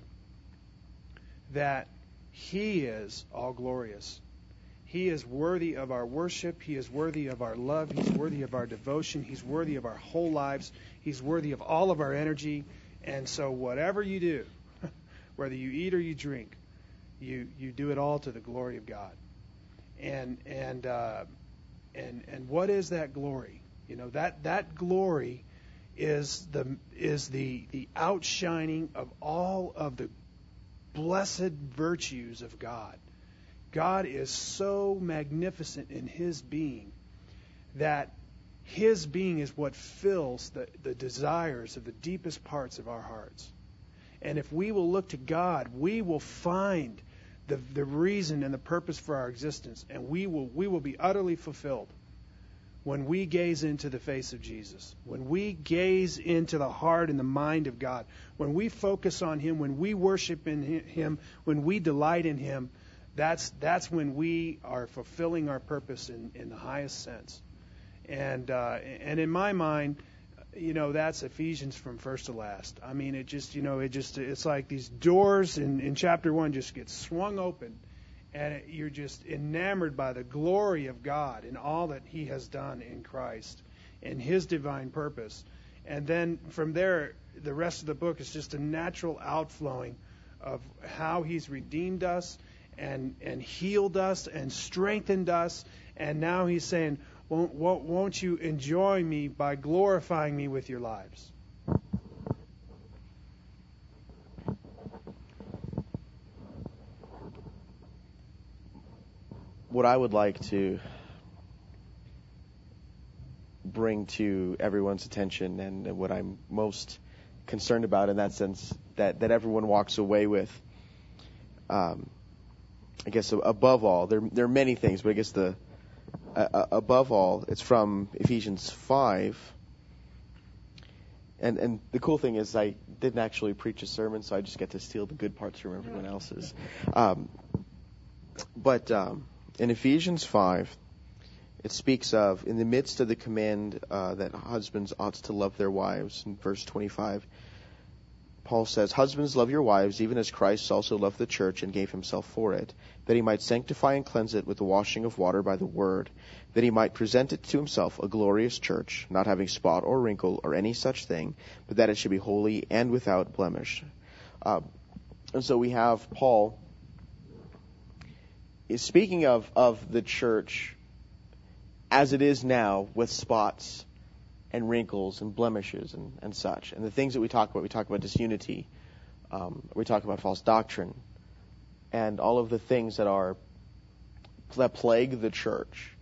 that He is all glorious. He is worthy of our worship. He is worthy of our love. He's worthy of our devotion. He's worthy of our whole lives. He's worthy of all of our energy. And so whatever you do, whether you eat or you drink, you you do it all to the glory of God. And and uh, and and what is that glory? You know, that that glory is the is the the outshining of all of the blessed virtues of God. God is so magnificent in His being that His being is what fills the, the desires of the deepest parts of our hearts. And if we will look to God, we will find the, the reason and the purpose for our existence, and we will we will be utterly fulfilled when we gaze into the face of Jesus, when we gaze into the heart and the mind of God, when we focus on Him, when we worship in Him, when we delight in Him. That's that's when we are fulfilling our purpose in, in the highest sense. And uh, and in my mind, you know, that's Ephesians from first to last. I mean, it just, you know, it just, it's like these doors in, in chapter one just get swung open, and it, you're just enamored by the glory of God and all that He has done in Christ and His divine purpose. And then from there, the rest of the book is just a natural outflowing of how He's redeemed us and and healed us and strengthened us. And now He's saying, won't, won't, won't you enjoy me by glorifying me with your lives? What I would like to bring to everyone's attention, and what I'm most concerned about in that sense, that, that everyone walks away with, um, I guess above all, there, there are many things, but I guess the uh, above all, it's from Ephesians five. And and the cool thing is I didn't actually preach a sermon, so I just get to steal the good parts from everyone else's. Um, but um, in Ephesians five, it speaks of, in the midst of the command uh, that husbands ought to love their wives, in verse twenty-five, Paul says, "Husbands, love your wives, even as Christ also loved the church and gave himself for it, that he might sanctify and cleanse it with the washing of water by the word, that he might present it to himself a glorious church, not having spot or wrinkle or any such thing, but that it should be holy and without blemish." Uh, and so we have Paul is speaking of, of the church as it is now, with spots and wrinkles and blemishes and, and such. And the things that we talk about, we talk about disunity, um, we talk about false doctrine, and all of the things that are that plague the church.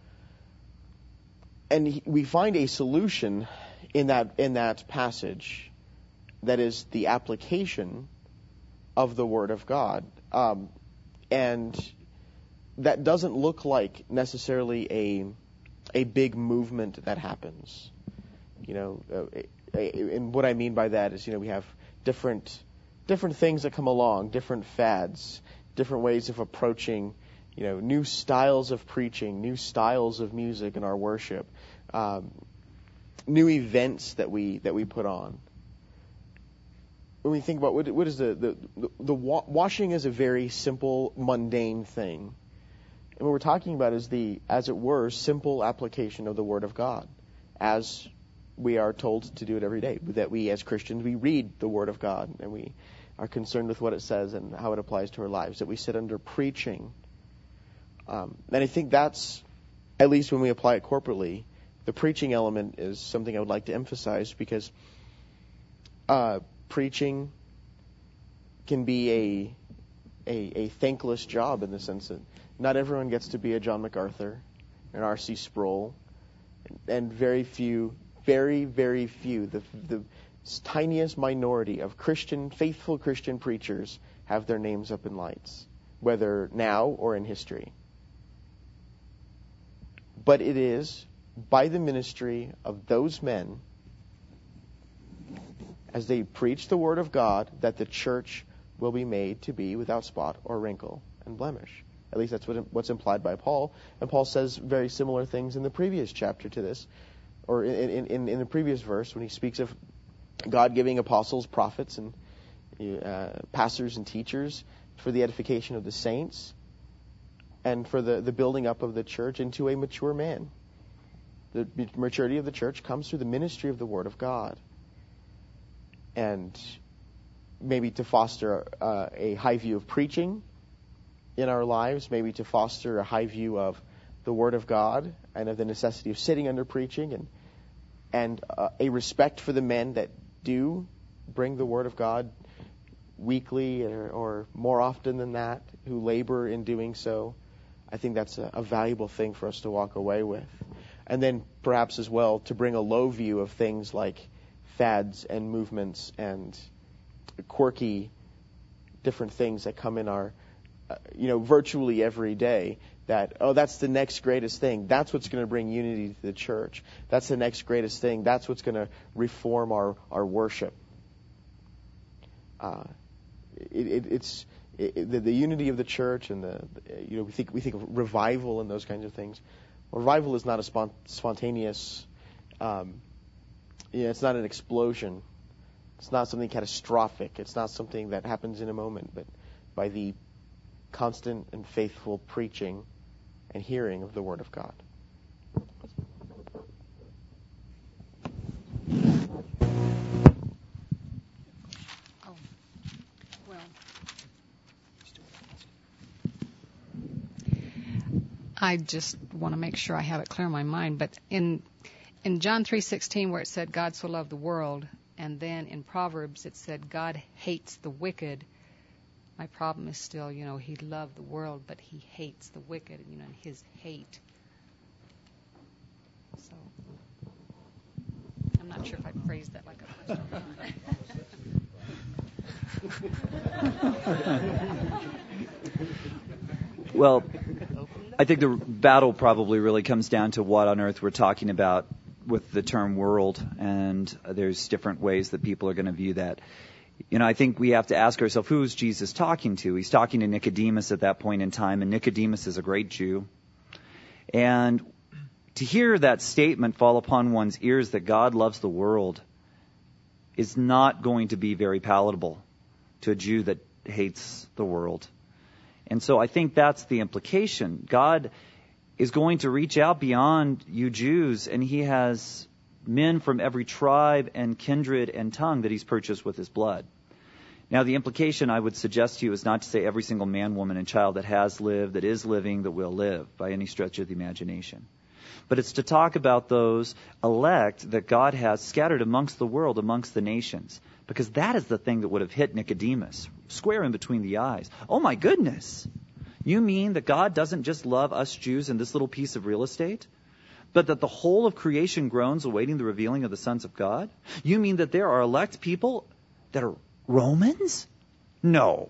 And he, we find a solution in that in that passage, that is the application of the Word of God, um, and that doesn't look like necessarily a a big movement that happens. You know, uh, and what I mean by that is, you know, we have different different things that come along, different fads, different ways of approaching, you know, new styles of preaching, new styles of music in our worship, um, new events that we that we put on. When we think about what what is the the the, the wa- washing is a very simple, mundane thing. And what we're talking about is the, as it were, simple application of the Word of God, as we are told to do it every day. That we, as Christians, we read the Word of God, and we are concerned with what it says and how it applies to our lives. That we sit under preaching. Um, and I think that's, at least when we apply it corporately, the preaching element is something I would like to emphasize, because uh, preaching can be a, a a thankless job, in the sense that not everyone gets to be a John MacArthur, an R C Sproul, and very few, very, very few, the, the tiniest minority of Christian, faithful Christian preachers have their names up in lights, whether now or in history. But it is by the ministry of those men, as they preach the Word of God, that the church will be made to be without spot or wrinkle and blemish. At least that's what, what's implied by Paul. And Paul says very similar things in the previous chapter to this, or in, in, in the previous verse, when he speaks of God giving apostles, prophets, and uh, pastors and teachers for the edification of the saints and for the, the building up of the church into a mature man. The maturity of the church comes through the ministry of the Word of God. And maybe to foster uh, a high view of preaching in our lives, maybe to foster a high view of the Word of God and of the necessity of sitting under preaching, and and uh, a respect for the men that do bring the Word of God weekly or, or more often than that, who labor in doing so. I think that's a, a valuable thing for us to walk away with. And then perhaps as well to bring a low view of things like fads and movements and quirky different things that come in our Uh, you know, virtually every day, that, oh, that's the next greatest thing. That's what's going to bring unity to the church. That's the next greatest thing. That's what's going to reform our, our worship. Uh, it, it, it's it, the, the unity of the church, and the, you know, we think we think of revival and those kinds of things. Well, revival is not a spont- spontaneous um, Yeah, it's not an explosion. It's not something catastrophic. It's not something that happens in a moment, but by the constant and faithful preaching and hearing of the Word of God. Oh, well, I just want to make sure I have it clear in my mind, but in in John three sixteen, where it said God so loved the world, and then in Proverbs it said God hates the wicked, my problem is still, you know, he loved the world, but he hates the wicked, you know, and his hate. So I'm not sure if I phrased that like a question. Well, I think the battle probably really comes down to what on earth we're talking about with the term world, and there's different ways that people are going to view that. You know, I think we have to ask ourselves, who is Jesus talking to? He's talking to Nicodemus at that point in time, and Nicodemus is a great Jew. And to hear that statement fall upon one's ears that God loves the world is not going to be very palatable to a Jew that hates the world. And so I think that's the implication. God is going to reach out beyond you Jews, and he has men from every tribe and kindred and tongue that he's purchased with his blood. Now, the implication I would suggest to you is not to say every single man, woman, and child that has lived, that is living, that will live by any stretch of the imagination. But it's to talk about those elect that God has scattered amongst the world, amongst the nations. Because that is the thing that would have hit Nicodemus, square in between the eyes. Oh my goodness! You mean that God doesn't just love us Jews in this little piece of real estate, but that the whole of creation groans awaiting the revealing of the sons of God? You mean that there are elect people that are Romans? No.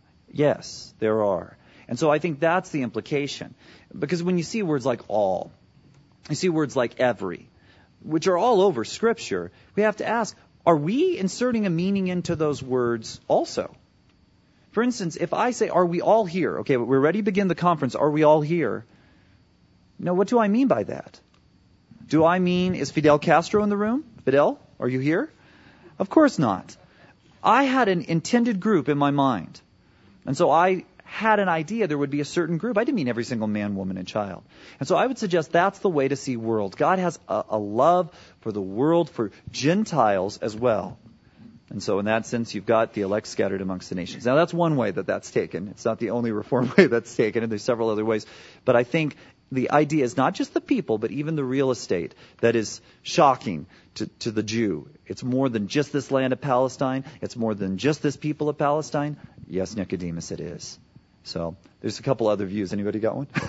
Yes, there are. And so I think that's the implication. Because when you see words like all, you see words like every, which are all over Scripture, we have to ask, are we inserting a meaning into those words also? For instance, if I say, are we all here? Okay, we're ready to begin the conference. Are we all here? Now, what do I mean by that? Do I mean, is Fidel Castro in the room? Fidel, are you here? Of course not. I had an intended group in my mind. And so I had an idea there would be a certain group. I didn't mean every single man, woman, and child. And so I would suggest that's the way to see world. God has a, a love for the world, for Gentiles as well. And so in that sense, you've got the elect scattered amongst the nations. Now, that's one way that that's taken. It's not the only Reformed way that's taken, and there's several other ways. But I think the idea is not just the people, but even the real estate that is shocking to, to the Jew. It's more than just this land of Palestine. It's more than just this people of Palestine. Yes, Nicodemus, it is. So there's a couple other views. Anybody got one?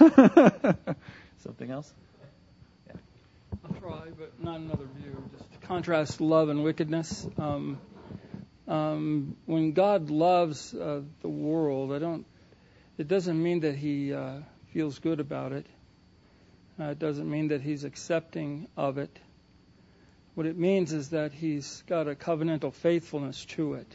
Something else? Yeah. I'll try, but not another view. Just to contrast love and wickedness. Um, um, when God loves uh, the world, I don't. It doesn't mean that He uh, feels good about it. Uh, it doesn't mean that He's accepting of it. What it means is that He's got a covenantal faithfulness to it.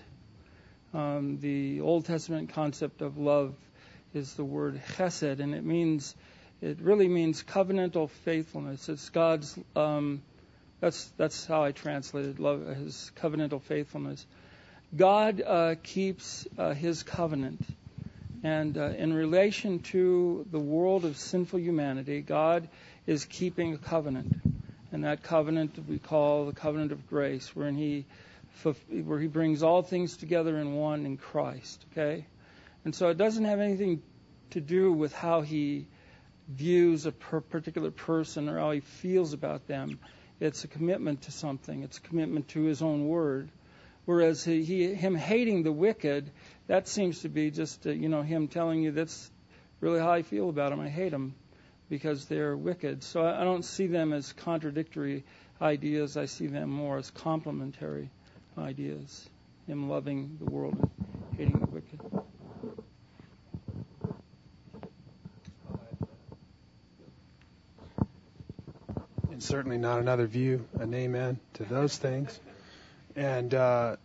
Um, the Old Testament concept of love is the word chesed, and it means, it really means covenantal faithfulness. It's God's, um, that's that's how I translated love, His covenantal faithfulness. God uh, keeps uh, His covenant, and uh, in relation to the world of sinful humanity, God is keeping a covenant, and that covenant we call the covenant of grace, wherein He where He brings all things together in one in Christ. Okay. And so it doesn't have anything to do with how He views a per- particular person or how He feels about them. It's a commitment to something. It's a commitment to His own word. Whereas he, he, Him hating the wicked, that seems to be just, uh, you know, Him telling you that's really how I feel about them. I hate them because they're wicked. So I, I don't see them as contradictory ideas. I see them more as complementary ideas. Him loving the world and hating the wicked. And certainly not another view, an amen to those things. And uh,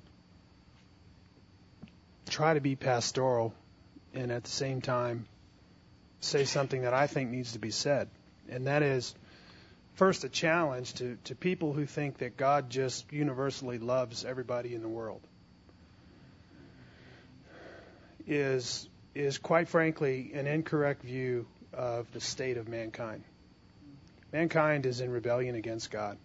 try to be pastoral and at the same time say something that I think needs to be said. And that is, first a challenge to, to people who think that God just universally loves everybody in the world. Is is quite frankly an incorrect view of the state of mankind. Mankind is in rebellion against God.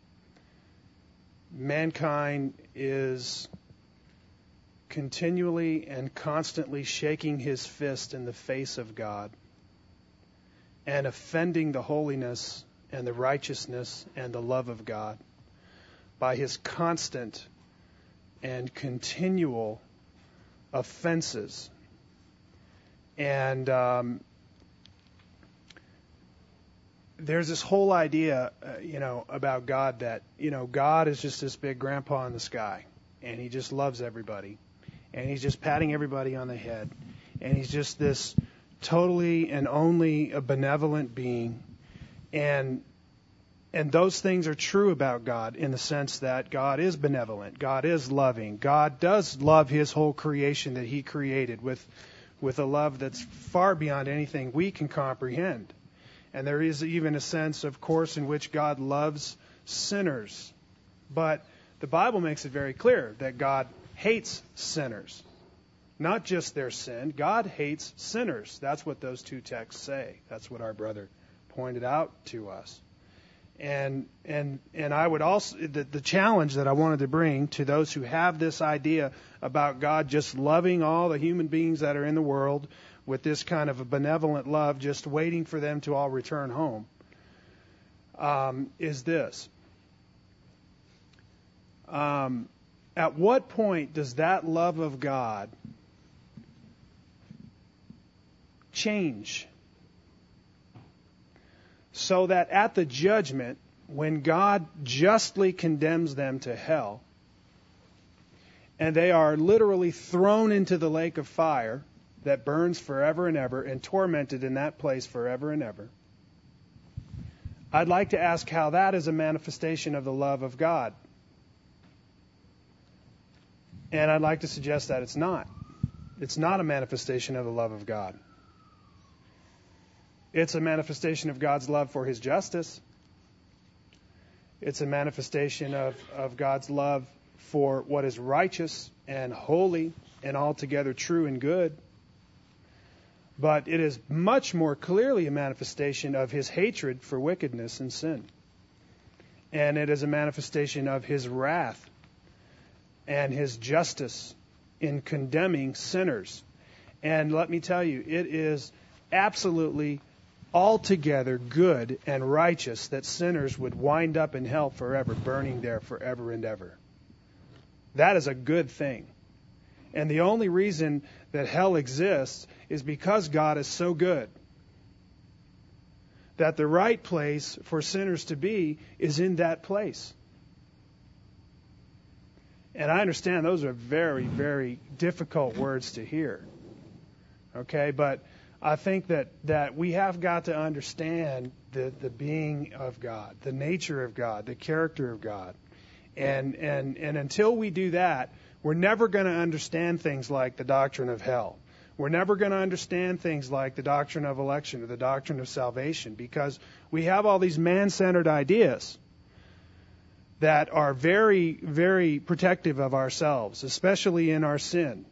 Mankind is continually and constantly shaking his fist in the face of God and offending the holiness and the righteousness and the love of God by his constant and continual offenses. And um, there's this whole idea, uh, you know, about God that, you know, God is just this big grandpa in the sky, and he just loves everybody, and he's just patting everybody on the head, and he's just this totally and only a benevolent being. And and those things are true about God in the sense that God is benevolent, God is loving, God does love his whole creation that he created with with a love that's far beyond anything we can comprehend. And there is even a sense, of course, in which God loves sinners. But the Bible makes it very clear that God hates sinners. Not just their sin. God hates sinners. That's what those two texts say. That's what our brother pointed out to us. And and and I would also, the, the challenge that I wanted to bring to those who have this idea about God just loving all the human beings that are in the world with this kind of a benevolent love, just waiting for them to all return home, um, is this. Um, at what point does that love of God change? So that at the judgment, when God justly condemns them to hell, and they are literally thrown into the lake of fire that burns forever and ever and tormented in that place forever and ever, I'd like to ask how that is a manifestation of the love of God. And I'd like to suggest that it's not. It's not a manifestation of the love of God. It's a manifestation of God's love for his justice. It's a manifestation of, of God's love for what is righteous and holy and altogether true and good. But it is much more clearly a manifestation of his hatred for wickedness and sin. And it is a manifestation of his wrath and his justice in condemning sinners. And let me tell you, it is absolutely altogether good and righteous that sinners would wind up in hell forever, burning there forever and ever. That is a good thing. And the only reason that hell exists is because God is so good that the right place for sinners to be is in that place. And I understand those are very, very difficult words to hear. Okay, but I think that, that we have got to understand the, the being of God, the nature of God, the character of God. And, and, and until we do that, we're never going to understand things like the doctrine of hell. We're never going to understand things like the doctrine of election or the doctrine of salvation, because we have all these man-centered ideas that are very, very protective of ourselves, especially in our sin.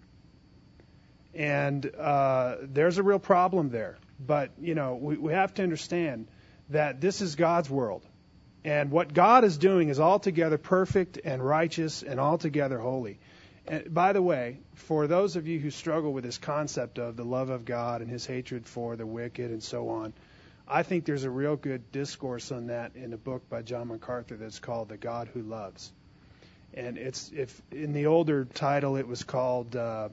And uh, there's a real problem there. But, you know, we, we have to understand that this is God's world. And what God is doing is altogether perfect and righteous and altogether holy. And by the way, for those of you who struggle with this concept of the love of God and his hatred for the wicked and so on, I think there's a real good discourse on that in a book by John MacArthur that's called The God Who Loves. And it's if in the older title it was called uh,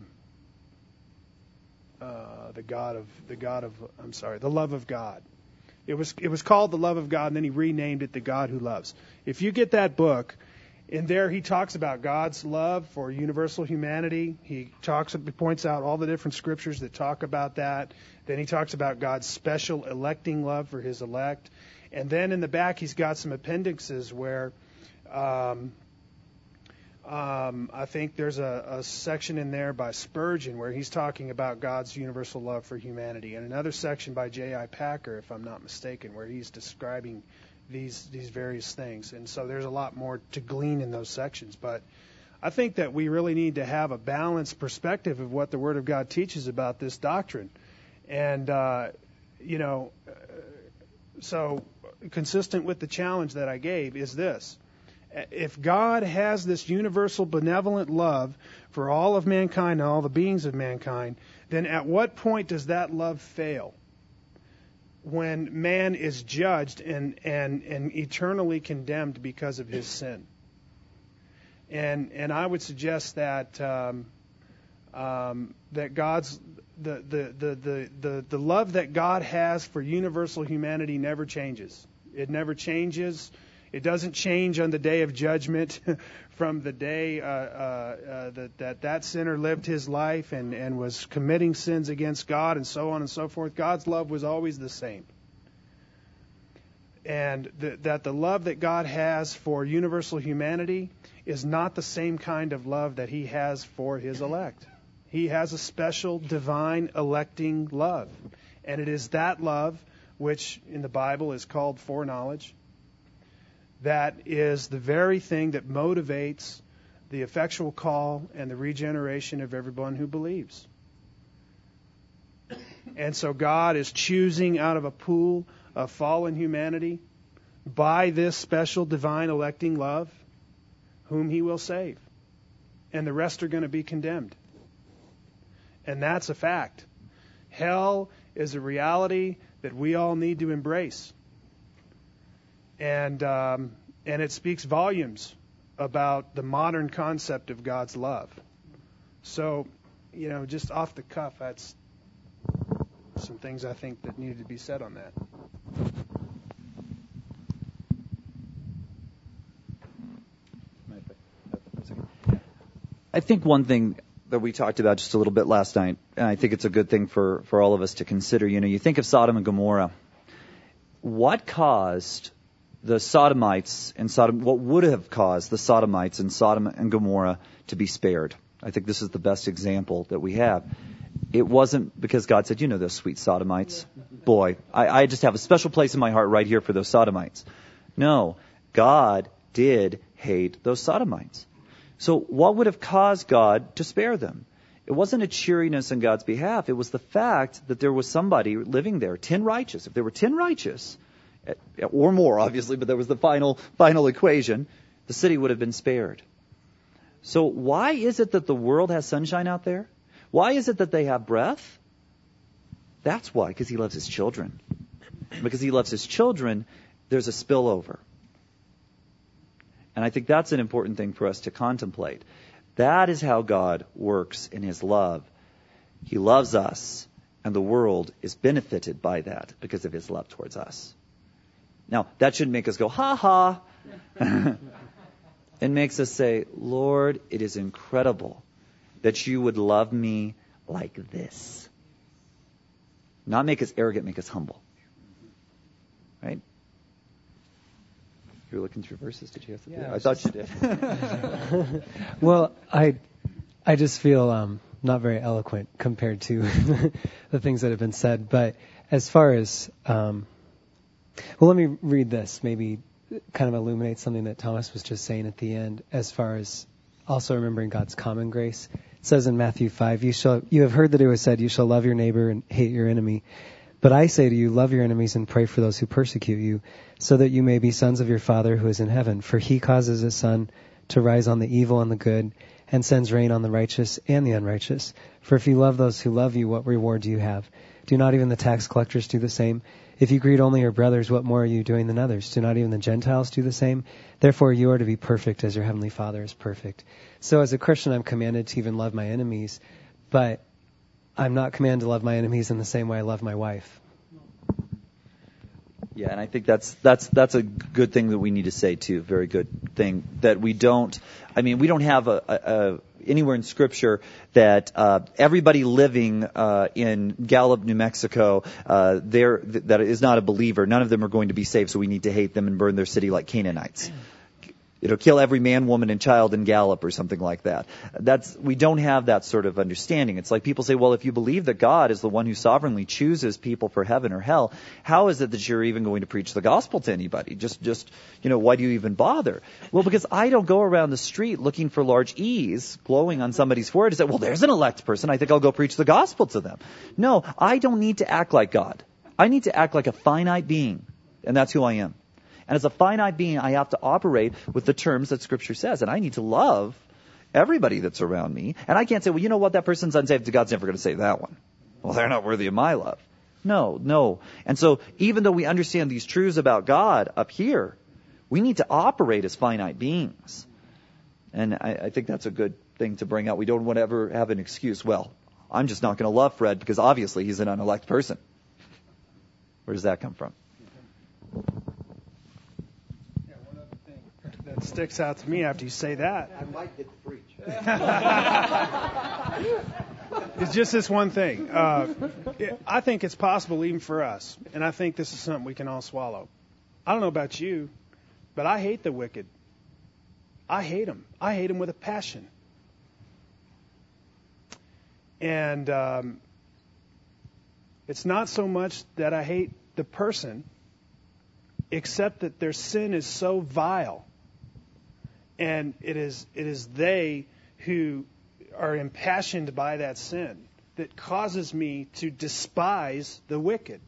uh, the God of the God of I'm sorry, the love of God. It was it was called The Love of God, and then he renamed it The God Who Loves. If you get that book, in there he talks about God's love for universal humanity. He talks, he points out all the different scriptures that talk about that. Then he talks about God's special electing love for his elect. And then in the back he's got some appendixes where um, um, I think there's a, a section in there by Spurgeon where he's talking about God's universal love for humanity. And another section by J I Packer, if I'm not mistaken, where he's describing these these various things. And so there's a lot more to glean in those sections. But I think that we really need to have a balanced perspective of what the Word of God teaches about this doctrine. And, uh, you know, so consistent with the challenge that I gave is this. If God has this universal benevolent love for all of mankind and all the beings of mankind, then at what point does that love fail? When man is judged and, and, and eternally condemned because of his sin. And and I would suggest that um, um, that God's the the, the, the, the the love that God has for universal humanity never changes. It never changes. It doesn't change on the day of judgment from the day uh, uh, uh, that, that that sinner lived his life and, and was committing sins against God and so on and so forth. God's love was always the same. And the, that the love that God has for universal humanity is not the same kind of love that he has for his elect. He has a special divine electing love. And it is that love, which in the Bible is called foreknowledge, that is the very thing that motivates the effectual call and the regeneration of everyone who believes. And so God is choosing out of a pool of fallen humanity by this special divine electing love whom he will save. And the rest are going to be condemned. And that's a fact. Hell is a reality that we all need to embrace. And um, and it speaks volumes about the modern concept of God's love. So, you know, just off the cuff, that's some things I think that needed to be said on that. I think one thing that we talked about just a little bit last night, and I think it's a good thing for, for all of us to consider, you know, you think of Sodom and Gomorrah. What caused the Sodomites and Sodom, what would have caused the Sodomites in Sodom and Gomorrah to be spared? I think this is the best example that we have. It wasn't because God said, you know those sweet Sodomites. Boy, I, I just have a special place in my heart right here for those Sodomites. No, God did hate those Sodomites. So what would have caused God to spare them? It wasn't a cheeriness on God's behalf. It was the fact that there was somebody living there, ten righteous. If there were ten righteous, or more, obviously, but that was the final final equation, the city would have been spared. So why is it that the world has sunshine out there? Why is it that they have breath? That's why, because he loves his children. Because he loves his children, there's a spillover. And I think that's an important thing for us to contemplate. That is how God works in his love. He loves us, and the world is benefited by that because of his love towards us. Now, that shouldn't make us go, ha ha. It makes us say, Lord, it is incredible that you would love me like this. Not make us arrogant, make us humble. Right? You were looking through verses. Did you have to? Yeah, do I, I thought just... you did. Well, I, I just feel um, not very eloquent compared to the things that have been said. But as far as, um, well, let me read this. Maybe kind of illuminate something that Thomas was just saying at the end. As far as also remembering God's common grace, it says in Matthew five, "You shall, you have heard that it was said, you shall love your neighbor and hate your enemy. But I say to you, love your enemies and pray for those who persecute you, so that you may be sons of your Father who is in heaven. For he causes his sun to rise on the evil and the good, and sends rain on the righteous and the unrighteous. For if you love those who love you, what reward do you have? Do not even the tax collectors do the same? If you greet only your brothers, what more are you doing than others? Do not even the Gentiles do the same? Therefore you are to be perfect as your heavenly Father is perfect." So as a Christian, I'm commanded to even love my enemies, but I'm not commanded to love my enemies in the same way I love my wife. Yeah, and I think that's that's that's a good thing that we need to say too. Very good thing that we don't. I mean, we don't have a, a, a anywhere in Scripture that uh, everybody living uh, in Gallup, New Mexico, uh, there that is not a believer. None of them are going to be saved, so we need to hate them and burn their city like Canaanites. You know, kill every man, woman, and child in Gallup or something like that. That's, we don't have that sort of understanding. It's like people say, well, if you believe that God is the one who sovereignly chooses people for heaven or hell, how is it that you're even going to preach the gospel to anybody? Just, just, you know, why do you even bother? Well, because I don't go around the street looking for large E's glowing on somebody's forehead and say, well, there's an elect person. I think I'll go preach the gospel to them. No, I don't need to act like God. I need to act like a finite being, and that's who I am. And as a finite being, I have to operate with the terms that Scripture says. And I need to love everybody that's around me. And I can't say, well, you know what, that person's unsaved. God's never going to save that one. Well, they're not worthy of my love. No, no. And so even though we understand these truths about God up here, we need to operate as finite beings. And I, I think that's a good thing to bring out. We don't want to ever have an excuse. Well, I'm just not going to love Fred because obviously he's an unelect person. Where does that come from? That sticks out to me after you say that. I might get to preach. It's just this one thing. Uh, it, I think it's possible even for us, and I think this is something we can all swallow. I don't know about you, but I hate the wicked. I hate them. I hate them with a passion. And um, it's not so much that I hate the person, except that their sin is so vile. And it is it is they who are impassioned by that sin that causes me to despise the wicked.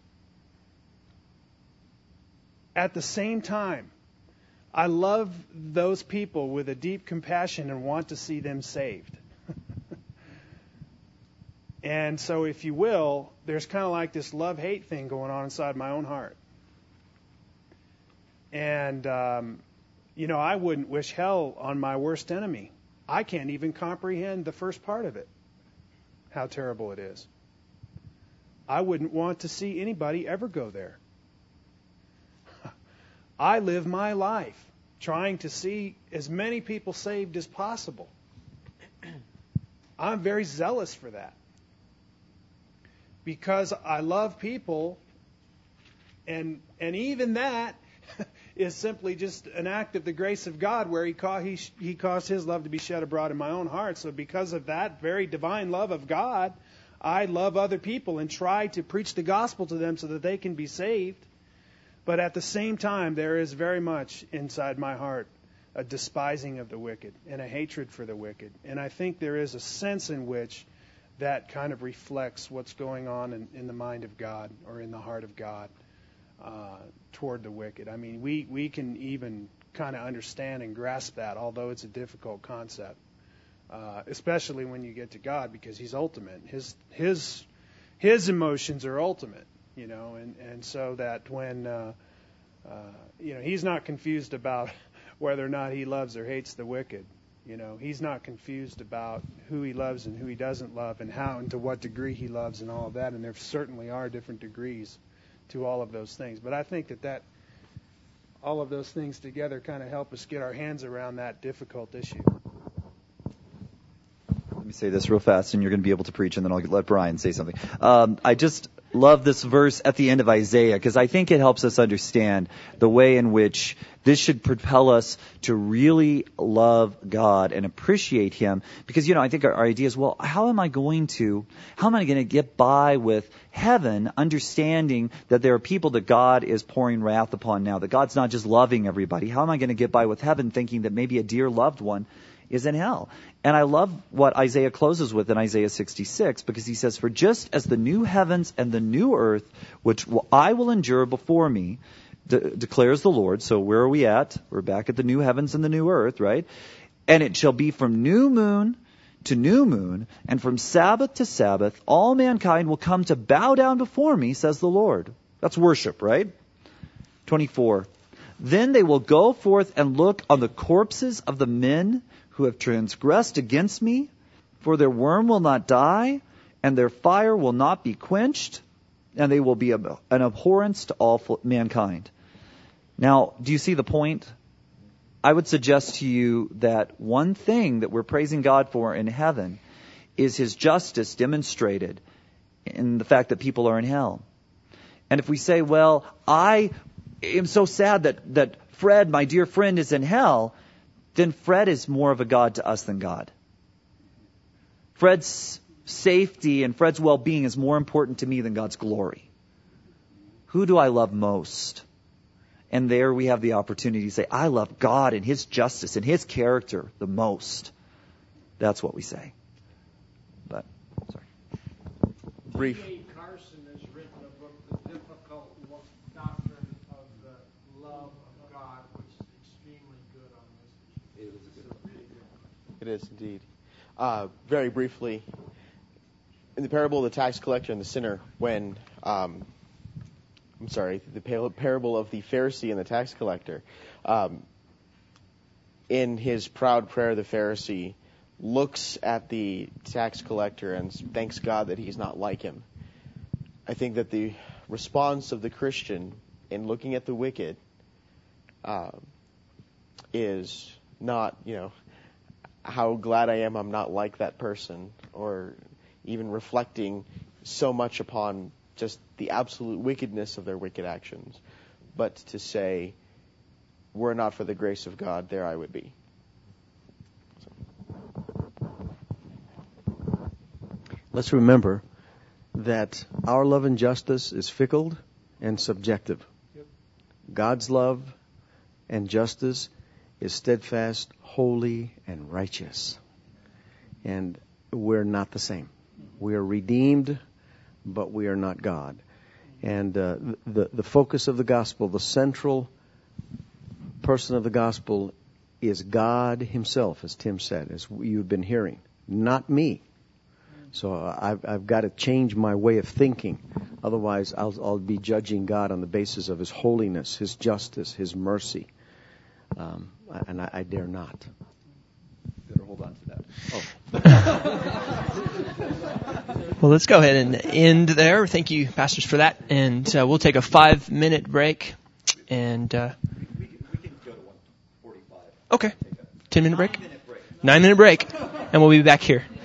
At the same time, I love those people with a deep compassion and want to see them saved. And so, if you will, there's kind of like this love-hate thing going on inside my own heart. And, um, you know, I wouldn't wish hell on my worst enemy. I can't even comprehend the first part of it, how terrible it is. I wouldn't want to see anybody ever go there. I live my life trying to see as many people saved as possible. I'm very zealous for that. Because I love people, and and even that is simply just an act of the grace of God, where he, ca- he, he caused his love to be shed abroad in my own heart. So because of that very divine love of God, I love other people and try to preach the gospel to them so that they can be saved. But at the same time, there is very much inside my heart a despising of the wicked and a hatred for the wicked. And I think there is a sense in which that kind of reflects what's going on in, in the mind of God or in the heart of God uh, toward the wicked. I mean, we, we can even kind of understand and grasp that, although it's a difficult concept, uh, especially when you get to God, because He's ultimate. His His His emotions are ultimate, you know, and, and so that when uh, uh, you know He's not confused about whether or not He loves or hates the wicked. You know, He's not confused about who He loves and who He doesn't love, and how and to what degree He loves and all of that. And there certainly are different degrees to all of those things. But I think that, that all of those things together kind of help us get our hands around that difficult issue. Let me say this real fast, and you're going to be able to preach, and then I'll let Brian say something. Um, I just love this verse at the end of Isaiah, because I think it helps us understand the way in which this should propel us to really love God and appreciate Him. Because, you know, I think our, our idea is, well, how am I going to, how am I going to get by with heaven, understanding that there are people that God is pouring wrath upon now, that God's not just loving everybody. How am I going to get by with heaven thinking that maybe a dear loved one is in hell? And I love what Isaiah closes with in Isaiah sixty-six, because he says, for just as the new heavens and the new earth, which I will endure before me, de- declares the Lord. So where are we at? We're back at the new heavens and the new earth, right? And it shall be from new moon to new moon, and from Sabbath to Sabbath, all mankind will come to bow down before me, says the Lord. That's worship, right? twenty-four. Then they will go forth and look on the corpses of the men who have transgressed against me, for their worm will not die, and their fire will not be quenched, and they will be an abhorrence to all mankind. Now, do you see the point? I would suggest to you that one thing that we're praising God for in heaven is His justice demonstrated in the fact that people are in hell. And if we say, well, I am so sad that, that Fred, my dear friend, is in hell, then Fred is more of a God to us than God. Fred's safety and Fred's well-being is more important to me than God's glory. Who do I love most? And there we have the opportunity to say, I love God and His justice and His character the most. That's what we say. But, sorry. Brief. T A Carson has written a book, The Difficult Doctrine of the Love of God, which is extremely good on this issue. It is a good really good. It is indeed. Uh, very briefly, in the parable of the tax collector and the sinner, when um, I'm sorry, the parable of the Pharisee and the tax collector. Um, in his proud prayer, the Pharisee looks at the tax collector and thanks God that he's not like him. I think that the response of the Christian in looking at the wicked uh, is not, you know, how glad I am I'm not like that person, or even reflecting so much upon just the absolute wickedness of their wicked actions, but to say, were it not for the grace of God, there I would be. Let's remember that our love and justice is fickle and subjective. Yep. God's love and justice is steadfast, holy, and righteous. And we're not the same. We are redeemed, but we are not God. And uh, the the focus of the gospel, the central person of the gospel, is God Himself, as Tim said, as you've been hearing, not me. So uh, I've I've got to change my way of thinking, otherwise I'll I'll be judging God on the basis of His holiness, His justice, His mercy, um, and I, I dare not. Better hold on to that. Oh. Well, let's go ahead and end there. Thank you, pastors, for that. And uh, we'll take a five-minute break. And uh, we, can, we can go to one forty-five. Okay. Ten-minute break? Nine-minute break. Nine-minute break. And we'll be back here.